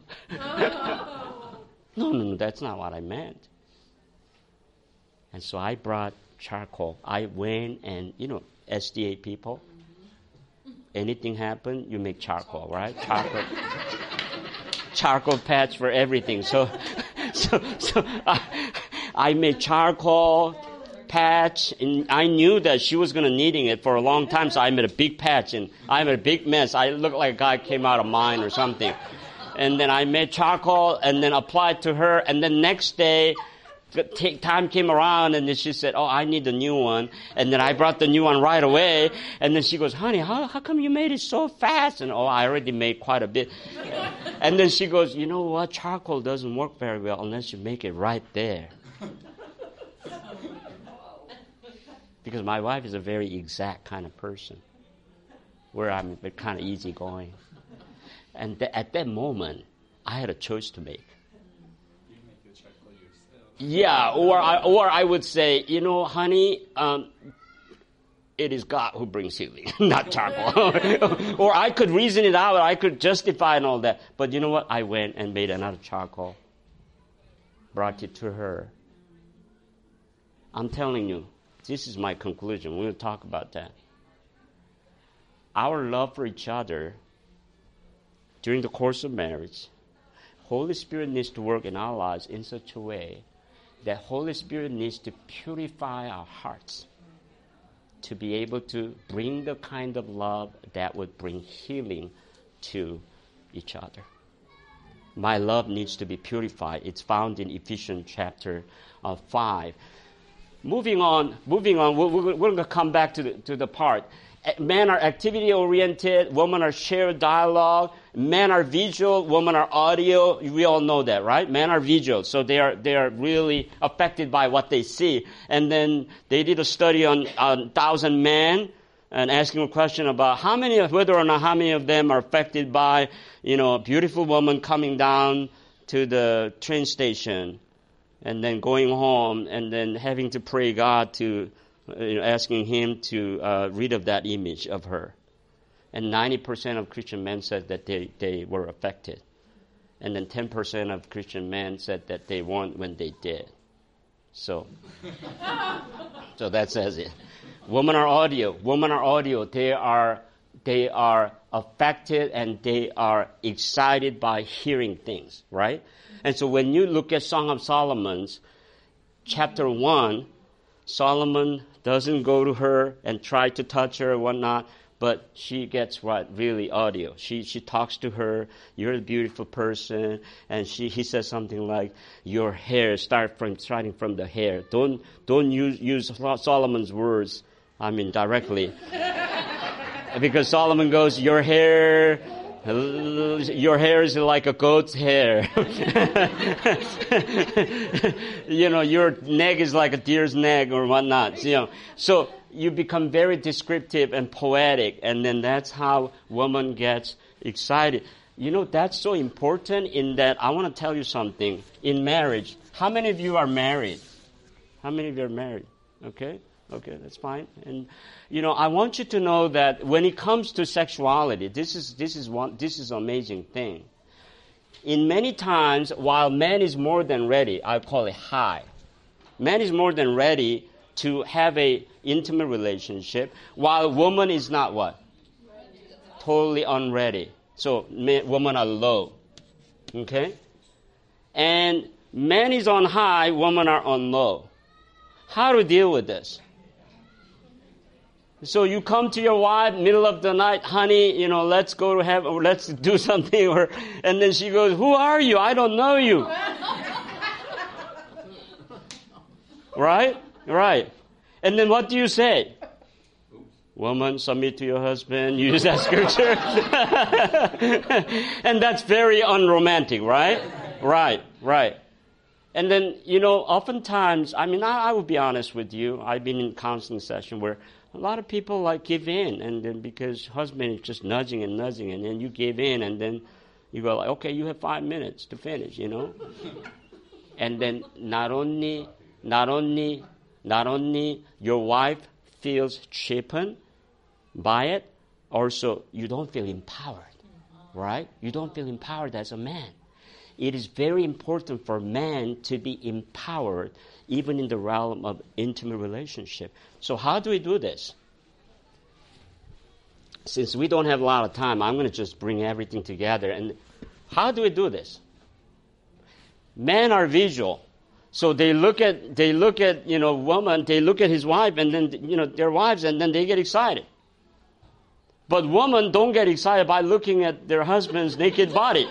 no, no, no, that's not what I meant. And so I brought charcoal. I went and, you know, S D A people, anything happen, you make charcoal, right? Charcoal. Charcoal patch for everything. So, so, so I, I made charcoal patch, and I knew that she was going to needing it for a long time, so I made a big patch, and I made a big mess. I looked like a guy came out of mine or something. And then I made charcoal and then applied to her, and then next day, the time came around, and then she said, oh, I need a new one. And then I brought the new one right away. And then she goes, honey, how, how come you made it so fast? And, oh, I already made quite a bit. And then she goes, you know what? Charcoal doesn't work very well unless you make it right there. Because my wife is a very exact kind of person, where I'm kind of easygoing. And th- at that moment, I had a choice to make. Yeah, or I, or I would say, you know, honey, um, it is God who brings healing, not charcoal. Or I could reason it out, I could justify and all that. But you know what? I went and made another charcoal, brought it to her. I'm telling you, this is my conclusion. We're going to talk about that. Our love for each other during the course of marriage, Holy Spirit needs to work in our lives in such a way that Holy Spirit needs to purify our hearts to be able to bring the kind of love that would bring healing to each other. My love needs to be purified. It's found in Ephesians chapter uh, five. Moving on, moving on, we're, we're going to come back to the, to the part. Men are activity-oriented, women are shared dialogue, men are visual, women are audio. We all know that, right? Men are visual, so they are they are really affected by what they see. And then they did a study on a thousand men and asking a question about how many, of, whether or not how many of them are affected by, you know, a beautiful woman coming down to the train station and then going home and then having to pray God to, you know, asking him to uh, rid of that image of her. And ninety percent of Christian men said that they, they were affected. And then ten percent of Christian men said that they weren't when they did. So, so that says it. Women are audio. Women are audio. They are, they are affected and they are excited by hearing things, right? And so when you look at Song of Solomon's chapter one, Solomon doesn't go to her and try to touch her or whatnot, but she gets what? Really audio. She she talks to her, you're a beautiful person, and she he says something like, your hair, start from starting from the hair. Don't don't use use Solomon's words, I mean directly. Because Solomon goes, your hair Your hair is like a goat's hair. You know, your neck is like a deer's neck or whatnot. You know, so you become very descriptive and poetic, and then that's how woman gets excited. You know, that's so important in that I want to tell you something. In marriage, how many of you are married? How many of you are married? Okay. Okay, that's fine. And, you know, I want you to know that when it comes to sexuality, this is, this is one, this is an amazing thing. In many times, while man is more than ready, I call it high. Man is more than ready to have a intimate relationship, while woman is not what? Totally unready. So, men, women are low. Okay? And man is on high, women are on low. How to deal with this? So you come to your wife, middle of the night, honey, you know, let's go to heaven, or let's do something, or, and then she goes, who are you? I don't know you. Right? Right. And then what do you say? Woman, submit to your husband. Use that scripture. And that's very unromantic, right? Right, right. And then, you know, oftentimes, I mean, I, I will be honest with you. I've been in counseling session where a lot of people like give in, and then because husband is just nudging and nudging, and then you give in, and then you go like, okay, you have five minutes to finish, you know? And then not only, not only, not only your wife feels cheapened by it, also you don't feel empowered, right? You don't feel empowered as a man. It is very important for man to be empowered even in the realm of intimate relationship. So how do we do this? Since we don't have a lot of time, I'm going to just bring everything together. And how do we do this? Men are visual. So they look at, they look at, you know, woman, they look at his wife and then, you know, their wives, and then they get excited. But women don't get excited by looking at their husband's naked body.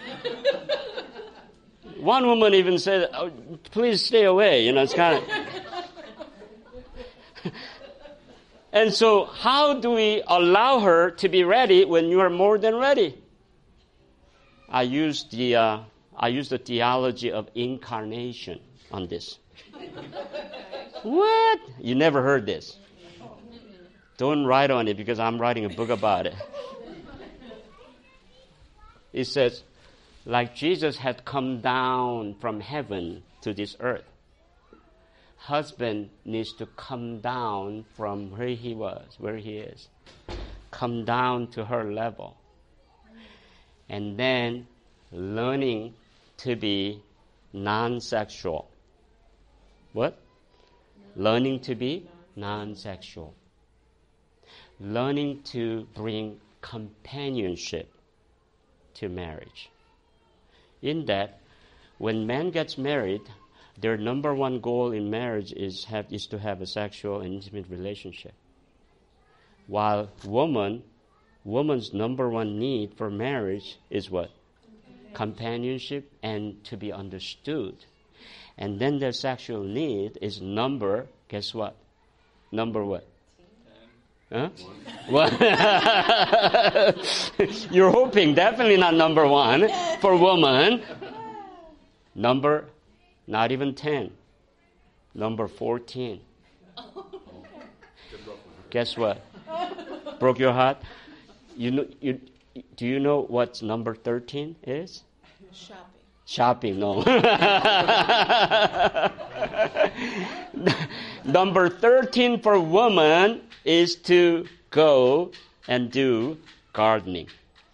One woman even said, oh, please stay away. You know, it's kind of... And so how do we allow her to be ready when you are more than ready? I use the, uh, I use the theology of incarnation on this. What? You never heard this. Don't write on it because I'm writing a book about it. It says, like Jesus had come down from heaven to this earth, husband needs to come down from where he was, where he is, come down to her level, and then learning to be non-sexual. What? Learning to be non-sexual. Learning to bring companionship to marriage. In that, when man gets married, their number one goal in marriage is have is to have a sexual and intimate relationship. While woman, woman's number one need for marriage is what? Companionship and to be understood. And then their sexual need is number, guess what? Number what? Huh? What? You're hoping definitely not number one for woman. Number, not even ten. Number fourteen. Guess what? Broke your heart? You know, you, do you know what number thirteen is? Shopping. Shopping, no. Number thirteen for woman is to go and do gardening.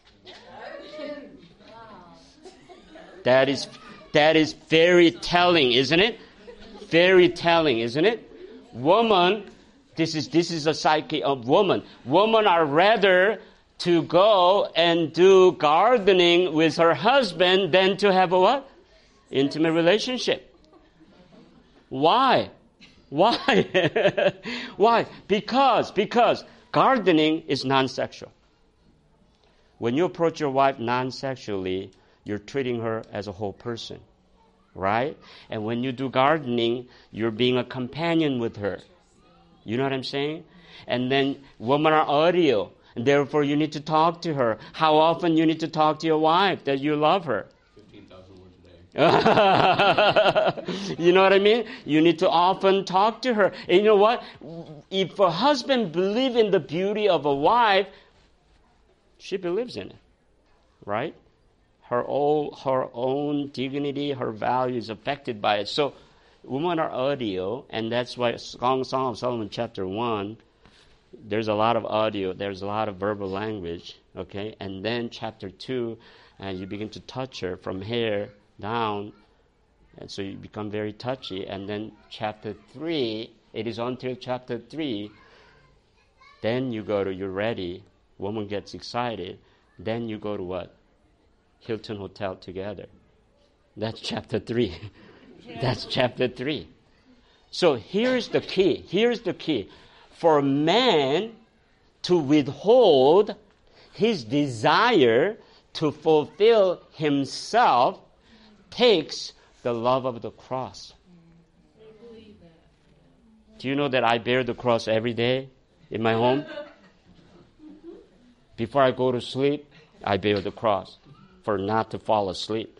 That is that is very telling, isn't it? Very telling, isn't it? Woman, this is this is a psyche of woman. Women are rather to go and do gardening with her husband than to have a what? Intimate relationship. Why? Why? Why? Because, because gardening is non-sexual. When you approach your wife non-sexually, you're treating her as a whole person, right? And when you do gardening, you're being a companion with her. You know what I'm saying? And then women are audio, and therefore you need to talk to her. How often you need to talk to your wife that you love her? fifteen thousand words a day. You know what I mean? You need to often talk to her. And you know what? If a husband believes in the beauty of a wife, she believes in it, right? Her own, her own dignity, her value is affected by it. So women are audio, and that's why Song, Song of Solomon chapter one, there's a lot of audio, there's a lot of verbal language, okay? And then chapter two, and you begin to touch her from hair down, and so you become very touchy. And then chapter three, it is until chapter three, then you go to, you're ready, woman gets excited, then you go to what? Hilton Hotel together. That's chapter three. That's chapter three. So here's the key. Here's the key. For man to withhold his desire to fulfill himself takes the love of the cross. Do you know that I bear the cross every day in my home? Before I go to sleep, I bear the cross for not to fall asleep.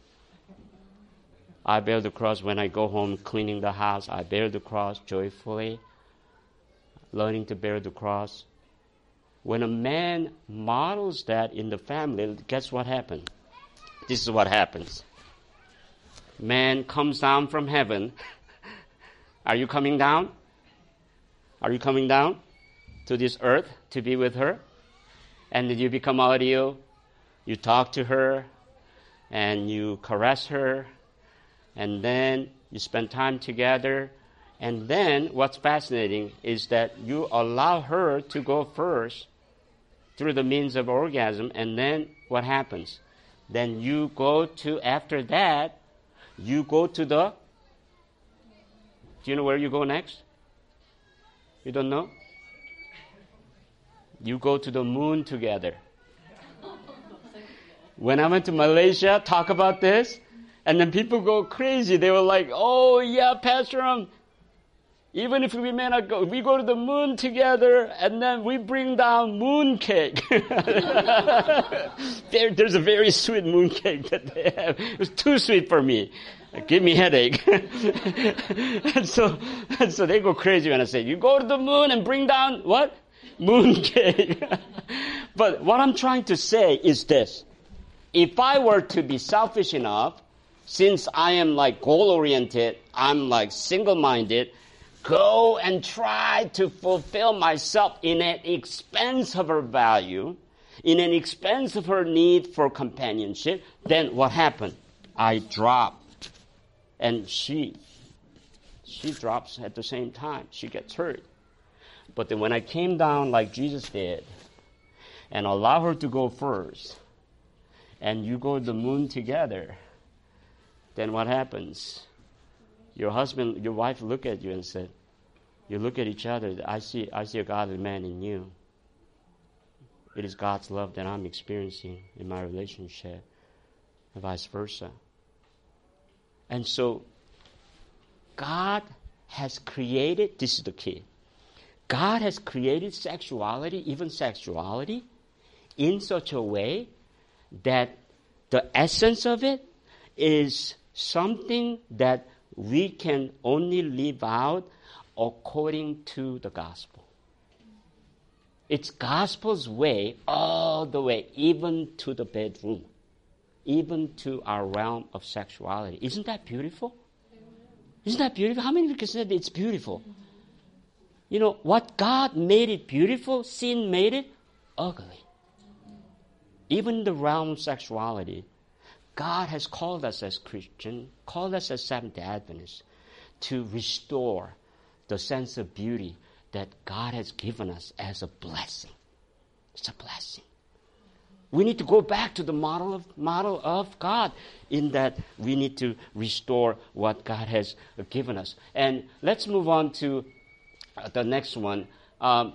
I bear the cross when I go home cleaning the house. I bear the cross joyfully, learning to bear the cross. When a man models that in the family, guess what happens? This is what happens. Man comes down from heaven. Are you coming down? Are you coming down to this earth to be with her? And then you become audio. You talk to her, and you caress her, and then you spend time together. And then what's fascinating is that you allow her to go first through the means of orgasm, and then what happens? Then you go to, after that, you go to the, do you know where you go next? You don't know? You go to the moon together. When I went to Malaysia, talk about this, and then people go crazy. They were like, oh yeah, Pastor, um, even if we may not go, we go to the moon together, and then we bring down moon cake. there, there's a very sweet moon cake that they have. It was too sweet for me. It gave me a headache. and so, and so they go crazy when I say, you go to the moon and bring down what? Moon cake. But what I'm trying to say is this. If I were to be selfish enough, since I am like goal-oriented, I'm like single-minded, go and try to fulfill myself in an expense of her value, in an expense of her need for companionship, then what happened? I drop. And she, she drops at the same time. She gets hurt. But then when I came down like Jesus did, and allow her to go first, and you go to the moon together, then what happens? Your husband, your wife look at you and said, you look at each other, I see, I see a godly man in you. It is God's love that I'm experiencing in my relationship, and vice versa. And so, God has created, this is the key, God has created sexuality, even sexuality, in such a way that the essence of it is something that we can only live out according to the gospel. It's gospel's way all the way, even to the bedroom, even to our realm of sexuality. Isn't that beautiful? Isn't that beautiful? How many of you can say that it's beautiful? You know, what God made it beautiful, sin made it ugly. Even in the realm of sexuality, God has called us as Christians, called us as Seventh-day Adventists, to restore the sense of beauty that God has given us as a blessing. It's a blessing. We need to go back to the model of model of God in that we need to restore what God has given us. And let's move on to uh, the next one. Um,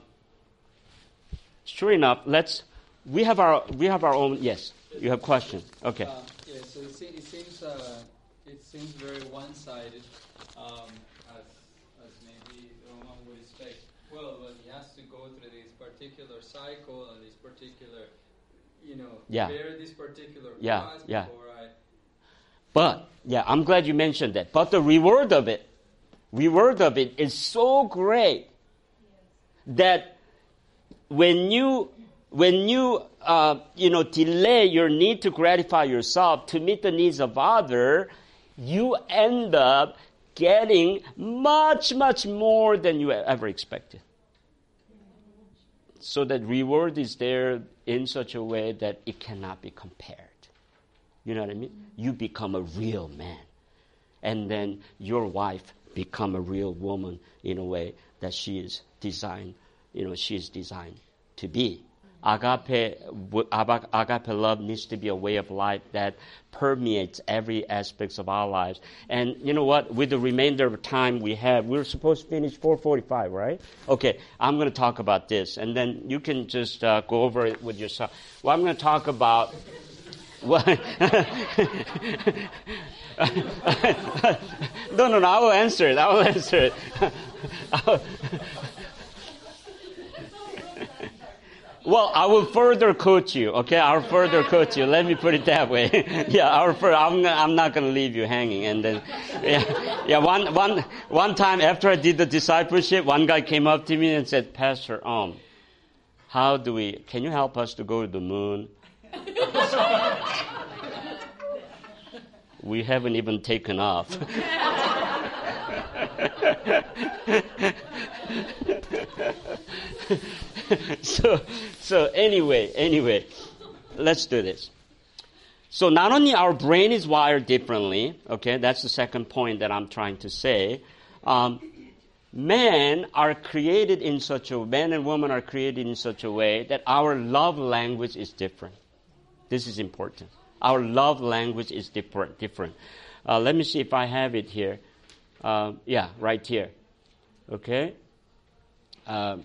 sure enough, let's. We have our we have our own. Yes, you have questions. Okay. Uh, yeah. So it, se- it seems uh, it seems very one-sided, um, as as maybe Roman would expect. Well, well, he has to go through this particular cycle and this particular. You know, yeah. bear this particular yeah, cross yeah. before I... But, yeah, I'm glad you mentioned that. But the reward of it, reward of it is so great that when you, when you, uh, you know, delay your need to gratify yourself to meet the needs of others, you end up getting much, much more than you ever expected. So that reward is there in such a way that it cannot be compared. You know what I mean? You become a real man. And then your wife become a real woman in a way that she is designed, you know, she is designed to be. Agape, agape love needs to be a way of life that permeates every aspect of our lives. And you know what? With the remainder of time we have, we're supposed to finish four forty-five, right? Okay, I'm going to talk about this, and then you can just uh, go over it with yourself. Well, I'm going to talk about Well, no, no, no, I will answer it. I will answer it. I'll, well, I will further coach you, okay? I'll further coach you. Let me put it that way. yeah, I'll fur- I'm, I'm not going to leave you hanging. And then, yeah, yeah. One, one, one time after I did the discipleship, one guy came up to me and said, Pastor, um, how do we, can you help us to go to the moon? We haven't even taken off. so, so anyway, anyway, let's do this. So not only our brain is wired differently, okay, that's the second point that I'm trying to say. Um, men are created in such a, men and women are created in such a way that our love language is different. This is important. Our love language is different. Different. Uh, let me see if I have it here. Uh, yeah, right here. Okay. Um,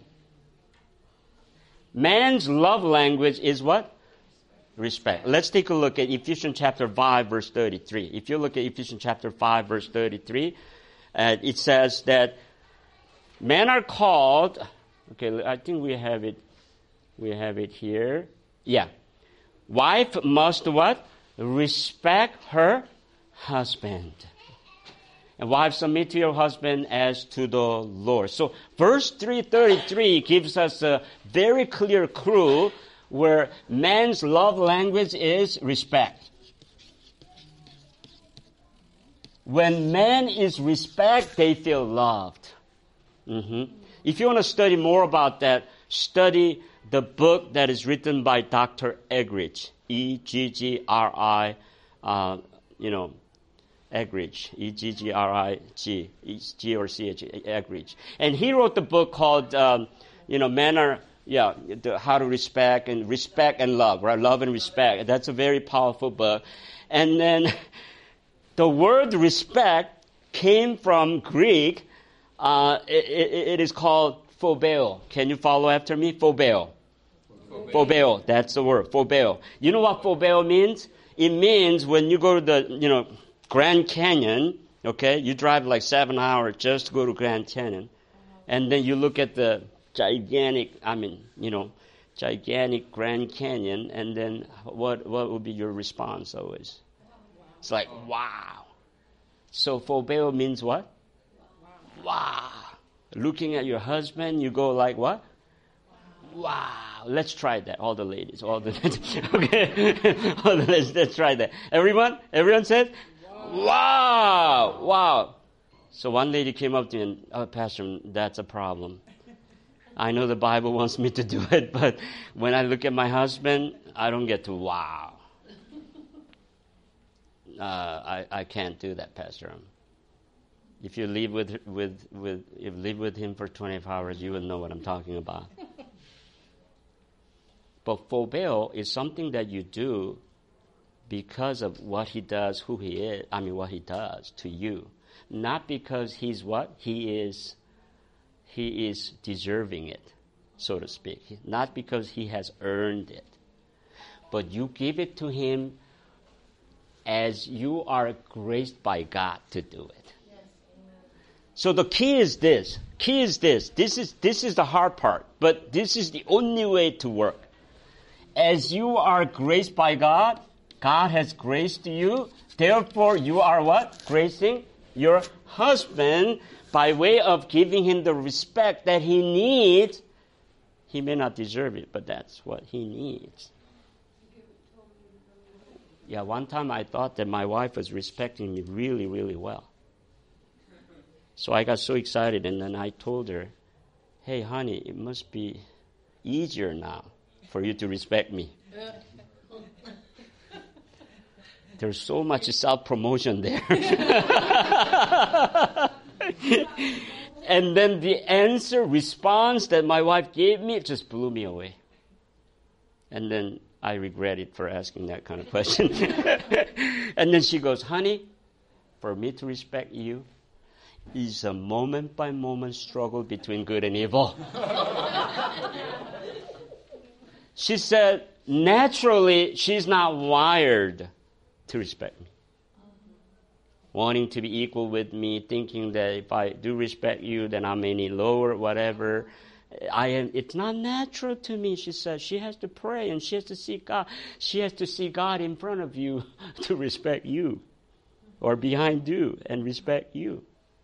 man's love language is what? Respect. Let's take a look at Ephesians chapter five, verse thirty-three. If you look at Ephesians chapter five, verse thirty-three, uh, it says that men are called. Okay, I think we have it. We have it here. Yeah. Wife must what? Respect her husband. And wives, submit to your husband as to the Lord. So verse three thirty-three gives us a very clear clue where man's love language is respect. When man is respect, they feel loved. Mm-hmm. If you want to study more about that, study the book that is written by Doctor Eggridge, E G G R I, uh, you know, Eggridge, E G G R I G, G or C H, Eggridge. And he wrote the book called, um, you know, Men Are, yeah, the, How to Respect and Respect and Love, right? Love and Respect. That's a very powerful book. And then the word respect came from Greek. Uh, it, it, it is called phobeo. Can you follow after me? Phobeo. Phobeo, that's the word, phobeo. You know what phobeo means? It means when you go to the, you know, Grand Canyon, okay, you drive like seven hours just to go to Grand Canyon, and then you look at the gigantic, I mean, you know, gigantic Grand Canyon, and then what, what would be your response always? It's like, wow. So phobeo means what? Wow. Looking at your husband, you go like what? Wow. Let's try that. All the ladies, all the okay. all the ladies, let's try that. Everyone? Everyone said? Wow. Wow. Wow. So one lady came up to me and, oh, Pastor, that's a problem. I know the Bible wants me to do it, but when I look at my husband, I don't get to wow. Uh, I, I can't do that, Pastor. If you live with with with if you live with him for twenty-four hours, you will know what I'm talking about. But phobeo is something that you do because of what he does, who he is. I mean, what he does to you, not because he's what he is. He is deserving it, so to speak. Not because he has earned it, but you give it to him as you are graced by God to do it. So the key is this. Key is this. This is this is the hard part, but this is the only way to work. As you are graced by God, God has graced you. Therefore, you are what? Gracing your husband by way of giving him the respect that he needs. He may not deserve it, but that's what he needs. Yeah, one time I thought that my wife was respecting me really, really well. So I got so excited, and then I told her, hey, honey, it must be easier now for you to respect me. There's so much self-promotion there. And then the answer, response that my wife gave me, it just blew me away. And then I regret it for asking that kind of question. And then she goes, honey, for me to respect you is a moment-by-moment struggle between good and evil. She said, naturally, she's not wired to respect me. Wanting to be equal with me, thinking that if I do respect you, then I'm any lower, whatever. I am. It's not natural to me, she says. She has to pray and she has to see God. She has to see God in front of you to respect you, or behind you and respect you.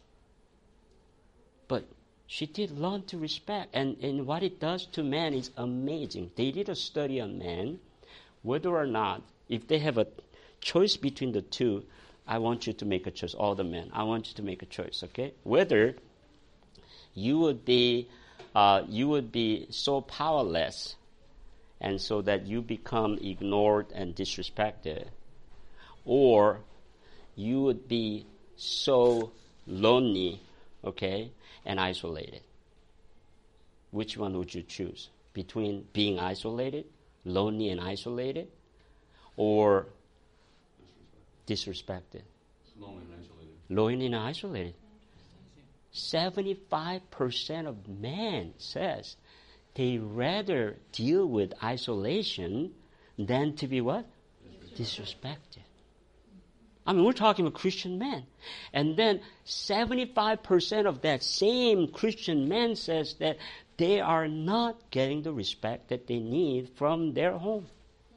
But she did learn to respect, and, and what it does to man is amazing. They did a study on men, whether or not, if they have a choice between the two, I want you to make a choice, all the men. I want you to make a choice, okay? Whether you would be, uh, you would be so powerless, and so that you become ignored and disrespected, or you would be so lonely, okay, and isolated. Which one would you choose? Between being isolated, lonely and isolated, or disrespected? Lonely and isolated. Lonely and isolated. seventy-five percent of men says they rather deal with isolation than to be what? Disrespected. I mean, we're talking about Christian men. And then seventy-five percent of that same Christian man says that they are not getting the respect that they need from their home.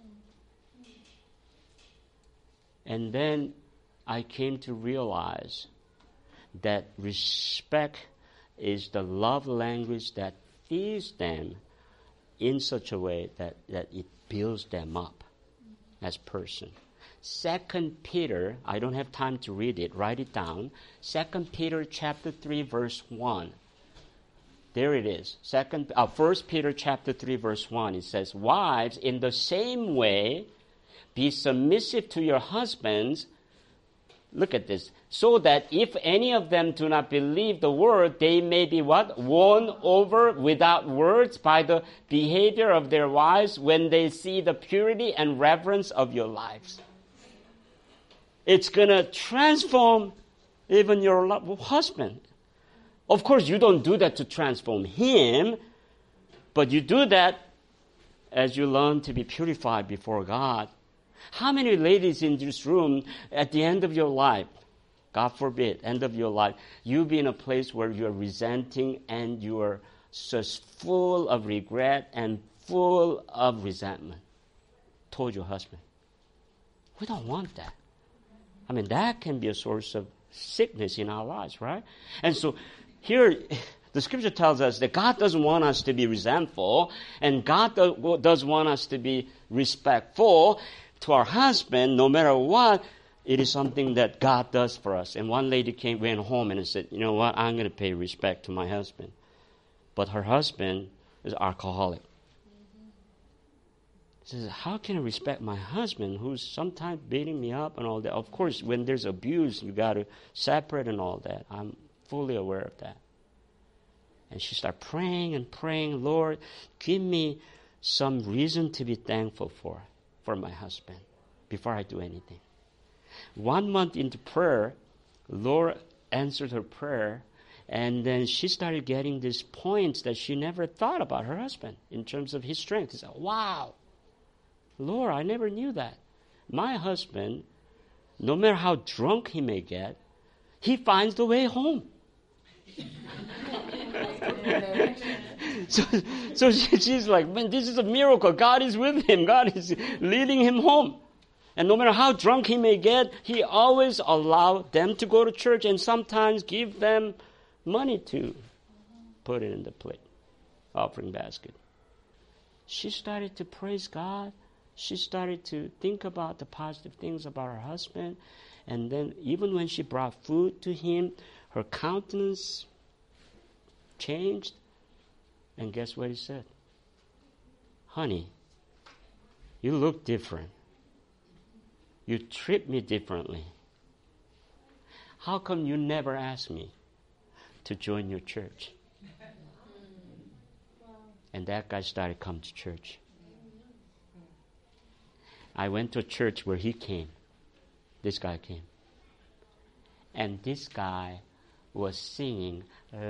And then I came to realize that respect is the love language that feeds them in such a way that, that it builds them up as person. Second Peter, I don't have time to read it, write it down. Second Peter chapter three verse one. There it is. Second, uh, First Peter chapter three verse one. It says, wives, in the same way, be submissive to your husbands. Look at this. So that if any of them do not believe the word, they may be what? Won over without words by the behavior of their wives when they see the purity and reverence of your lives. It's going to transform even your husband. Of course, you don't do that to transform him, but you do that as you learn to be purified before God. How many ladies in this room, at the end of your life, God forbid, end of your life, you be in a place where you are resenting and you are just full of regret and full of resentment toward your husband? We don't want that. I mean, that can be a source of sickness in our lives, right? And so here, the scripture tells us that God doesn't want us to be resentful, and God does want us to be respectful to our husband, no matter what. It is something that God does for us. And one lady came, went home and said, you know what, I'm going to pay respect to my husband. But her husband is alcoholic. She says, how can I respect my husband who's sometimes beating me up and all that? Of course, when there's abuse, you got to separate and all that. I'm fully aware of that. And she started praying and praying, Lord, give me some reason to be thankful for, for my husband before I do anything. One month into prayer, Lord answered her prayer, and then she started getting these points that she never thought about her husband in terms of his strength. She said, wow, Lord, I never knew that. My husband, no matter how drunk he may get, he finds the way home. so so she, she's like, man, this is a miracle. God is with him. God is leading him home. And no matter how drunk he may get, he always allowed them to go to church and sometimes give them money to put it in the plate, offering basket. She started to praise God. She started to think about the positive things about her husband. And then even when she brought food to him, her countenance changed. And guess what he said? Honey, you look different. You treat me differently. How come you never asked me to join your church? And that guy started coming to church. I went to a church where he came. This guy came. And this guy was singing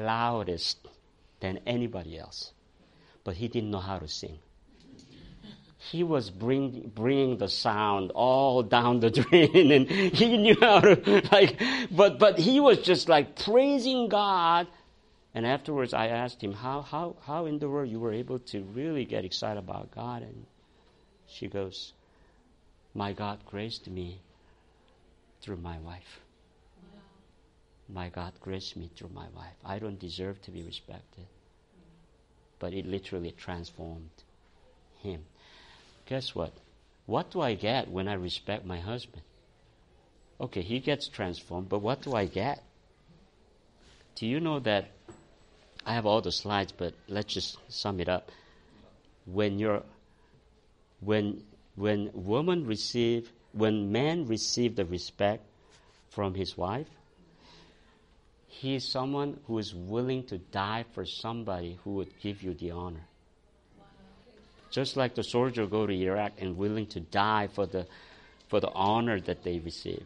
loudest than anybody else. But he didn't know how to sing. he was bring, bringing the sound all down the drain, and he knew how to, like, but, but he was just like praising God. And afterwards I asked him, how, how, how in the world you were able to really get excited about God? And she goes, my God graced me through my wife. My God graced me through my wife. I don't deserve to be respected. But it literally transformed him. Guess what? What do I get when I respect my husband? Okay, he gets transformed, but what do I get? Do you know that, I have all the slides, but let's just sum it up. When you're, when, when woman receive, when man receive the respect from his wife, he is someone who is willing to die for somebody who would give you the honor. Just like the soldier go to Iraq and willing to die for the for the honor that they receive.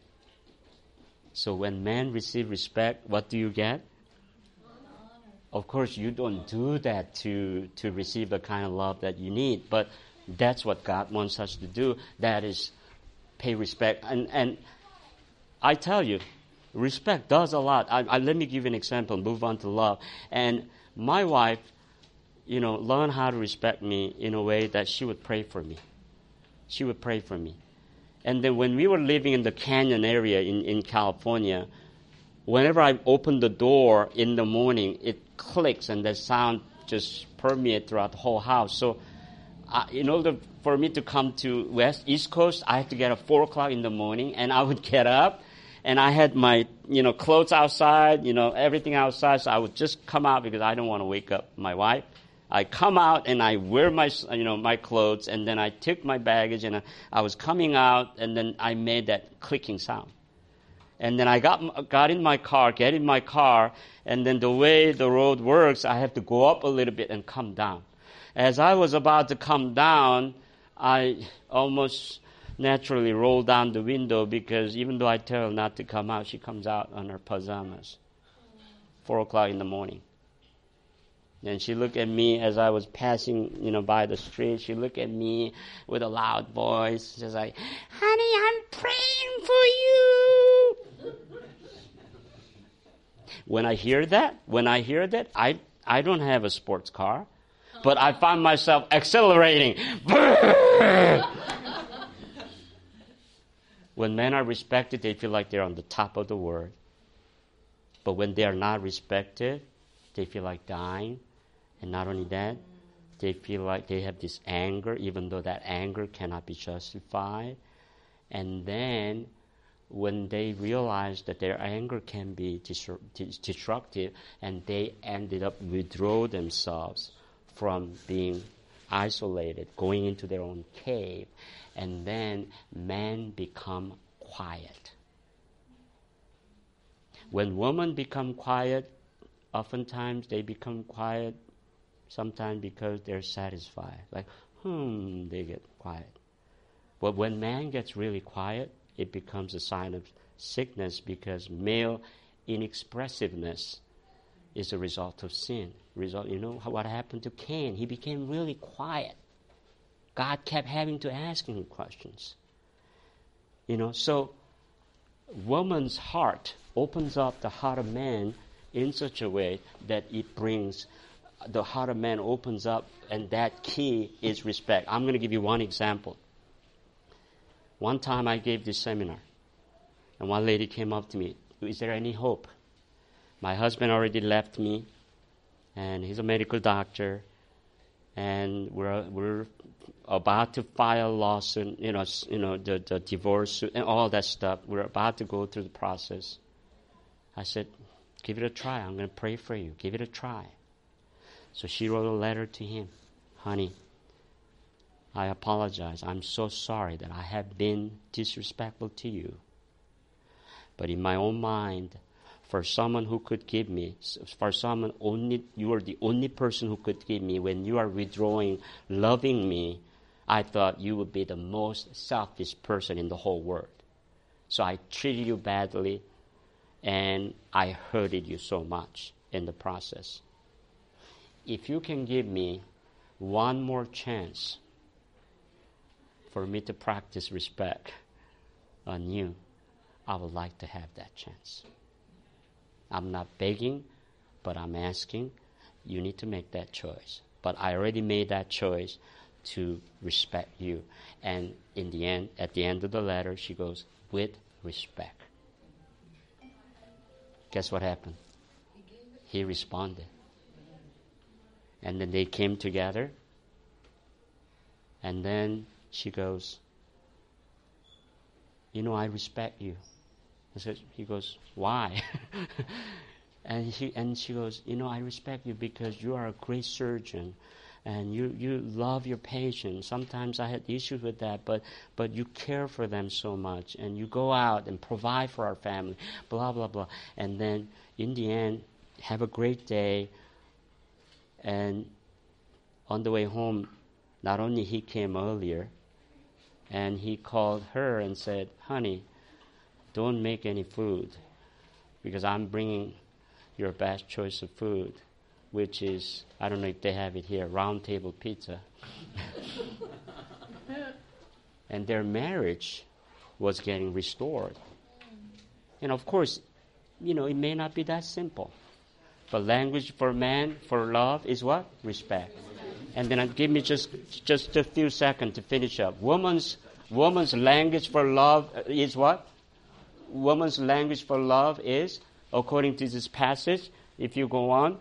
So when men receive respect, what do you get? Of course, you don't do that to, to receive the kind of love that you need, but that's what God wants us to do. That is pay respect. And and I tell you, respect does a lot. I, I, let me give you an example, move on to love. And my wife, you know, learned how to respect me in a way that she would pray for me. She would pray for me. And then when we were living in the canyon area in, in California, whenever I opened the door in the morning, it clicks and the sound just permeates throughout the whole house. So uh, in order for me to come to West East Coast, I had to get up four o'clock in the morning, and I would get up, and I had my, you know, clothes outside, you know, everything outside, so I would just come out because I don't want to wake up my wife. I come out and I wear my, you know, my clothes, and then I took my baggage, and I, I was coming out, and then I made that clicking sound. And then I got got in my car, get in my car, and then the way the road works, I have to go up a little bit and come down. As I was about to come down, I almost naturally rolled down the window because even though I tell her not to come out, she comes out on her pajamas. Four o'clock in the morning. And she looked at me as I was passing, you know, by the street. She looked at me with a loud voice. She's like, "Honey, I'm praying for you." When I hear that, when I hear that, I I don't have a sports car, but I find myself accelerating. When men are respected, they feel like they're on the top of the world. But when they are not respected, they feel like dying. And not only that, they feel like they have this anger, even though that anger cannot be justified. And then when they realize that their anger can be destructive, and they ended up withdraw themselves from being isolated, going into their own cave, and then men become quiet. When women become quiet, oftentimes they become quiet sometimes because they're satisfied. Like, hmm, they get quiet. But when man gets really quiet, it becomes a sign of sickness because male inexpressiveness is a result of sin. Result, you know what happened to Cain? He became really quiet. God kept having to ask him questions. You know, so woman's heart opens up the heart of man in such a way that it brings the heart of man opens up, and that key is respect. I'm going to give you one example. One time I gave this seminar, and one lady came up to me, "Is there any hope? My husband already left me, and he's a medical doctor, and we're we're about to file a lawsuit, you know, you know, the, the divorce suit and all that stuff. We're about to go through the process." I said, "Give it a try. I'm going to pray for you. Give it a try." So she wrote a letter to him. "Honey, I apologize. I'm so sorry that I have been disrespectful to you. But in my own mind, for someone who could give me, for someone only, you are the only person who could give me when you are withdrawing, loving me, I thought you would be the most selfish person in the whole world. So I treated you badly, and I hurted you so much in the process. If you can give me one more chance for me to practice respect on you, I would like to have that chance. I'm not begging, but I'm asking. You need to make that choice. But I already made that choice to respect you. And in the end, at the end of the letter, she goes, with respect. Guess what happened? He responded. And then they came together. And then she goes, you know, I respect you. I said, he goes, why? and he and she goes, you know, I respect you because you are a great surgeon. And you, you love your patients. Sometimes I had issues with that, but but you care for them so much. And you go out and provide for our family, blah, blah, blah. And then in the end, have a great day. And on the way home, not only he came earlier, and he called her and said, honey, don't make any food because I'm bringing your best choice of food, which is, I don't know if they have it here, round table pizza. And their marriage was getting restored. And of course, you know, it may not be that simple. But language for man, for love, is what? Respect. And then uh, give me just just a few seconds to finish up. Woman's woman's language for love is what? Woman's language for love is, according to this passage, if you go on,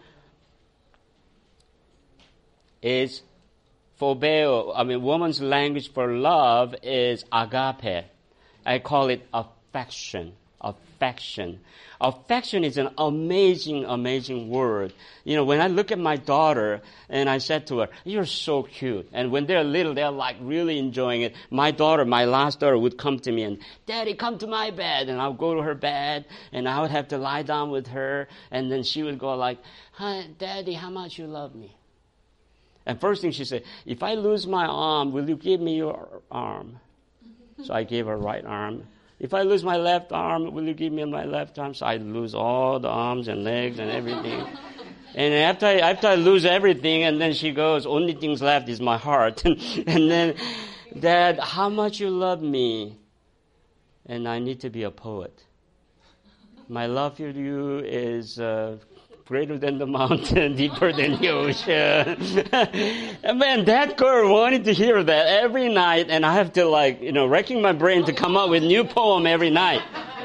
is phobeo. I mean, woman's language for love is agape. I call it affection. Affection. Affection is an amazing, amazing word. You know, when I look at my daughter and I said to her, you're so cute. And when they're little, they're like really enjoying it. My daughter, my last daughter would come to me and, Daddy, come to my bed. And I'll go to her bed and I would have to lie down with her. And then she would go like, hi, Daddy, how much you love me? And first thing she said, if I lose my arm, will you give me your arm? So I gave her right arm. If I lose my left arm, will you give me my left arm? So I lose all the arms and legs and everything. And after I, after I lose everything, and then she goes, only things left is my heart. And then, Dad, how much you love me? And I need to be a poet. My love for you is uh, greater than the mountain, deeper than the ocean. And man, that girl wanted to hear that every night, and I have to like, you know, wrecking my brain to come up with new poem every night.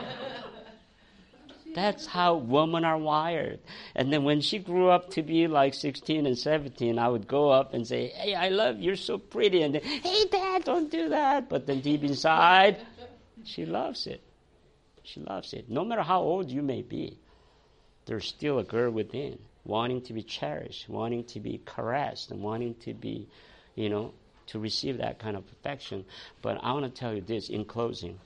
That's how women are wired. And then when she grew up to be like sixteen and seventeen, I would go up and say, hey, I love you, you're so pretty. And then, hey, Dad, don't do that. But then deep inside, she loves it. She loves it. No matter how old you may be, there's still a girl within, wanting to be cherished, wanting to be caressed, and wanting to be, you know, to receive that kind of affection. But I want to tell you this in closing.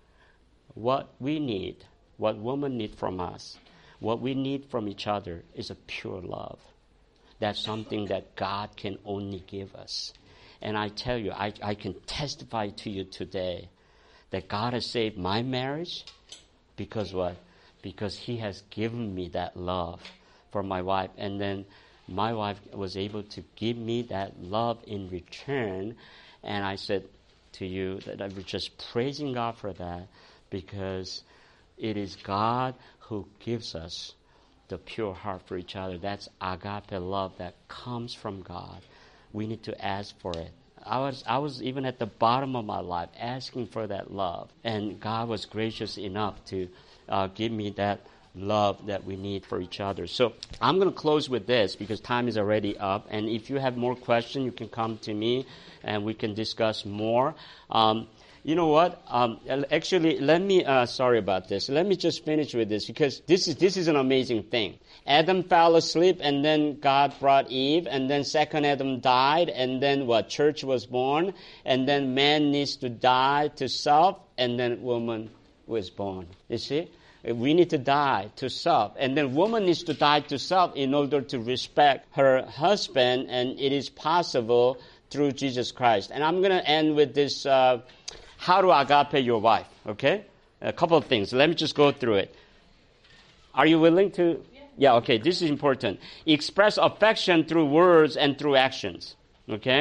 What we need, what women need from us, what we need from each other is a pure love. That's something that God can only give us. And I tell you, I, I can testify to you today that God has saved my marriage because what? Because he has given me that love for my wife. And then my wife was able to give me that love in return. And I said to you that I was just praising God for that because it is God who gives us the pure heart for each other. That's agape love that comes from God. We need to ask for it. I was I was even at the bottom of my life asking for that love. And God was gracious enough to Uh, give me that love that we need for each other. So I'm going to close with this because time is already up. And if you have more questions, you can come to me and we can discuss more. Um, you know what? Um, actually, let me, uh, sorry about this. Let me just finish with this because this is, this is an amazing thing. Adam fell asleep and then God brought Eve and then second Adam died and then what? Church was born and then man needs to die to self and then woman was born. You see? We need to die to self. And then woman needs to die to self in order to respect her husband. And it is possible through Jesus Christ. And I'm going to end with this, uh, how to agape your wife. Okay? A couple of things. Let me just go through it. Are you willing to? Yeah. Yeah, okay. This is important. Express affection through words and through actions. Okay?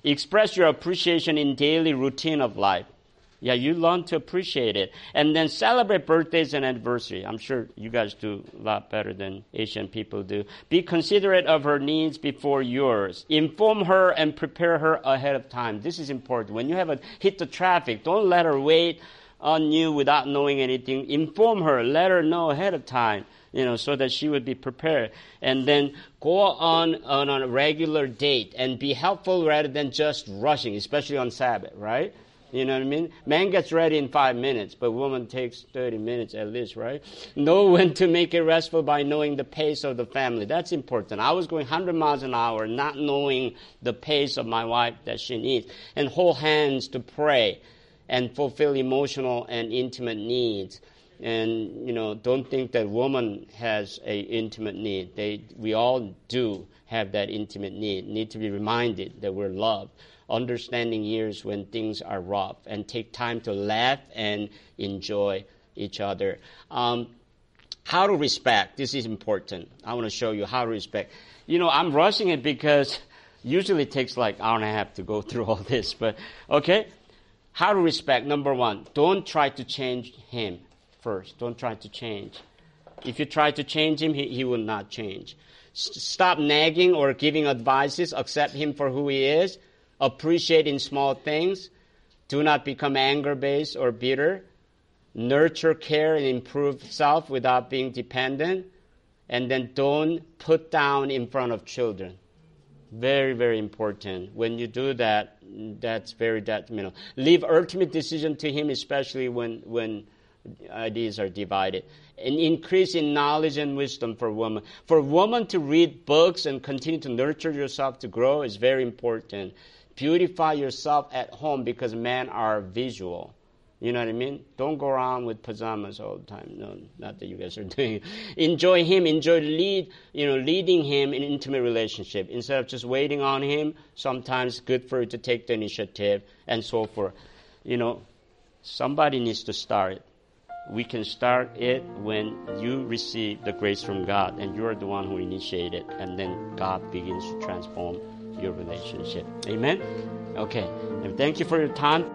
Express your appreciation in daily routine of life. Yeah, you learn to appreciate it. And then celebrate birthdays and anniversaries. I'm sure you guys do a lot better than Asian people do. Be considerate of her needs before yours. Inform her and prepare her ahead of time. This is important. When you have a hit the traffic, don't let her wait on you without knowing anything. Inform her. Let her know ahead of time, you know, so that she would be prepared. And then go on, on a regular date and be helpful rather than just rushing, especially on Sabbath, right? You know what I mean? Man gets ready in five minutes, but woman takes thirty minutes at least, right? Know when to make it restful by knowing the pace of the family. That's important. I was going one hundred miles an hour, not knowing the pace of my wife that she needs. And hold hands to pray and fulfill emotional and intimate needs. And, you know, don't think that woman has a intimate need. They, we all do have that intimate need. Need to be reminded that we're loved. Understanding years when things are rough, and take time to laugh and enjoy each other. Um, how to respect. This is important. I want to show you how to respect. You know, I'm rushing it because usually it takes like an hour and a half to go through all this. But, okay, how to respect. Number one, don't try to change him first. Don't try to change. If you try to change him, he, he will not change. S- stop nagging or giving advices. Accept him for who he is. Appreciate in small things. Do not become anger-based or bitter. Nurture, care, and improve self without being dependent. And then don't put down in front of children. Very, very important. When you do that, that's very detrimental. Leave ultimate decision to him, especially when, when ideas are divided. An increase in knowledge and wisdom for women. For women to read books and continue to nurture yourself to grow is very important. Beautify yourself at home because men are visual. You know what I mean? Don't go around with pajamas all the time. No, not that you guys are doing it. Enjoy him. Enjoy lead, you know, leading him in intimate relationship. Instead of just waiting on him, sometimes good for you to take the initiative and so forth. You know, somebody needs to start it. We can start it when you receive the grace from God and you're the one who initiated, and then God begins to transform your relationship. Amen? Okay. And thank you for your time.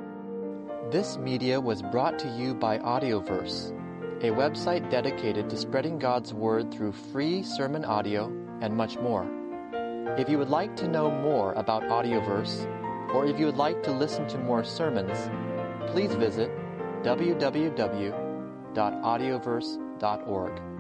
This media was brought to you by Audioverse, a website dedicated to spreading God's Word through free sermon audio and much more. If you would like to know more about Audioverse, or if you would like to listen to more sermons, please visit w w w dot audioverse dot org.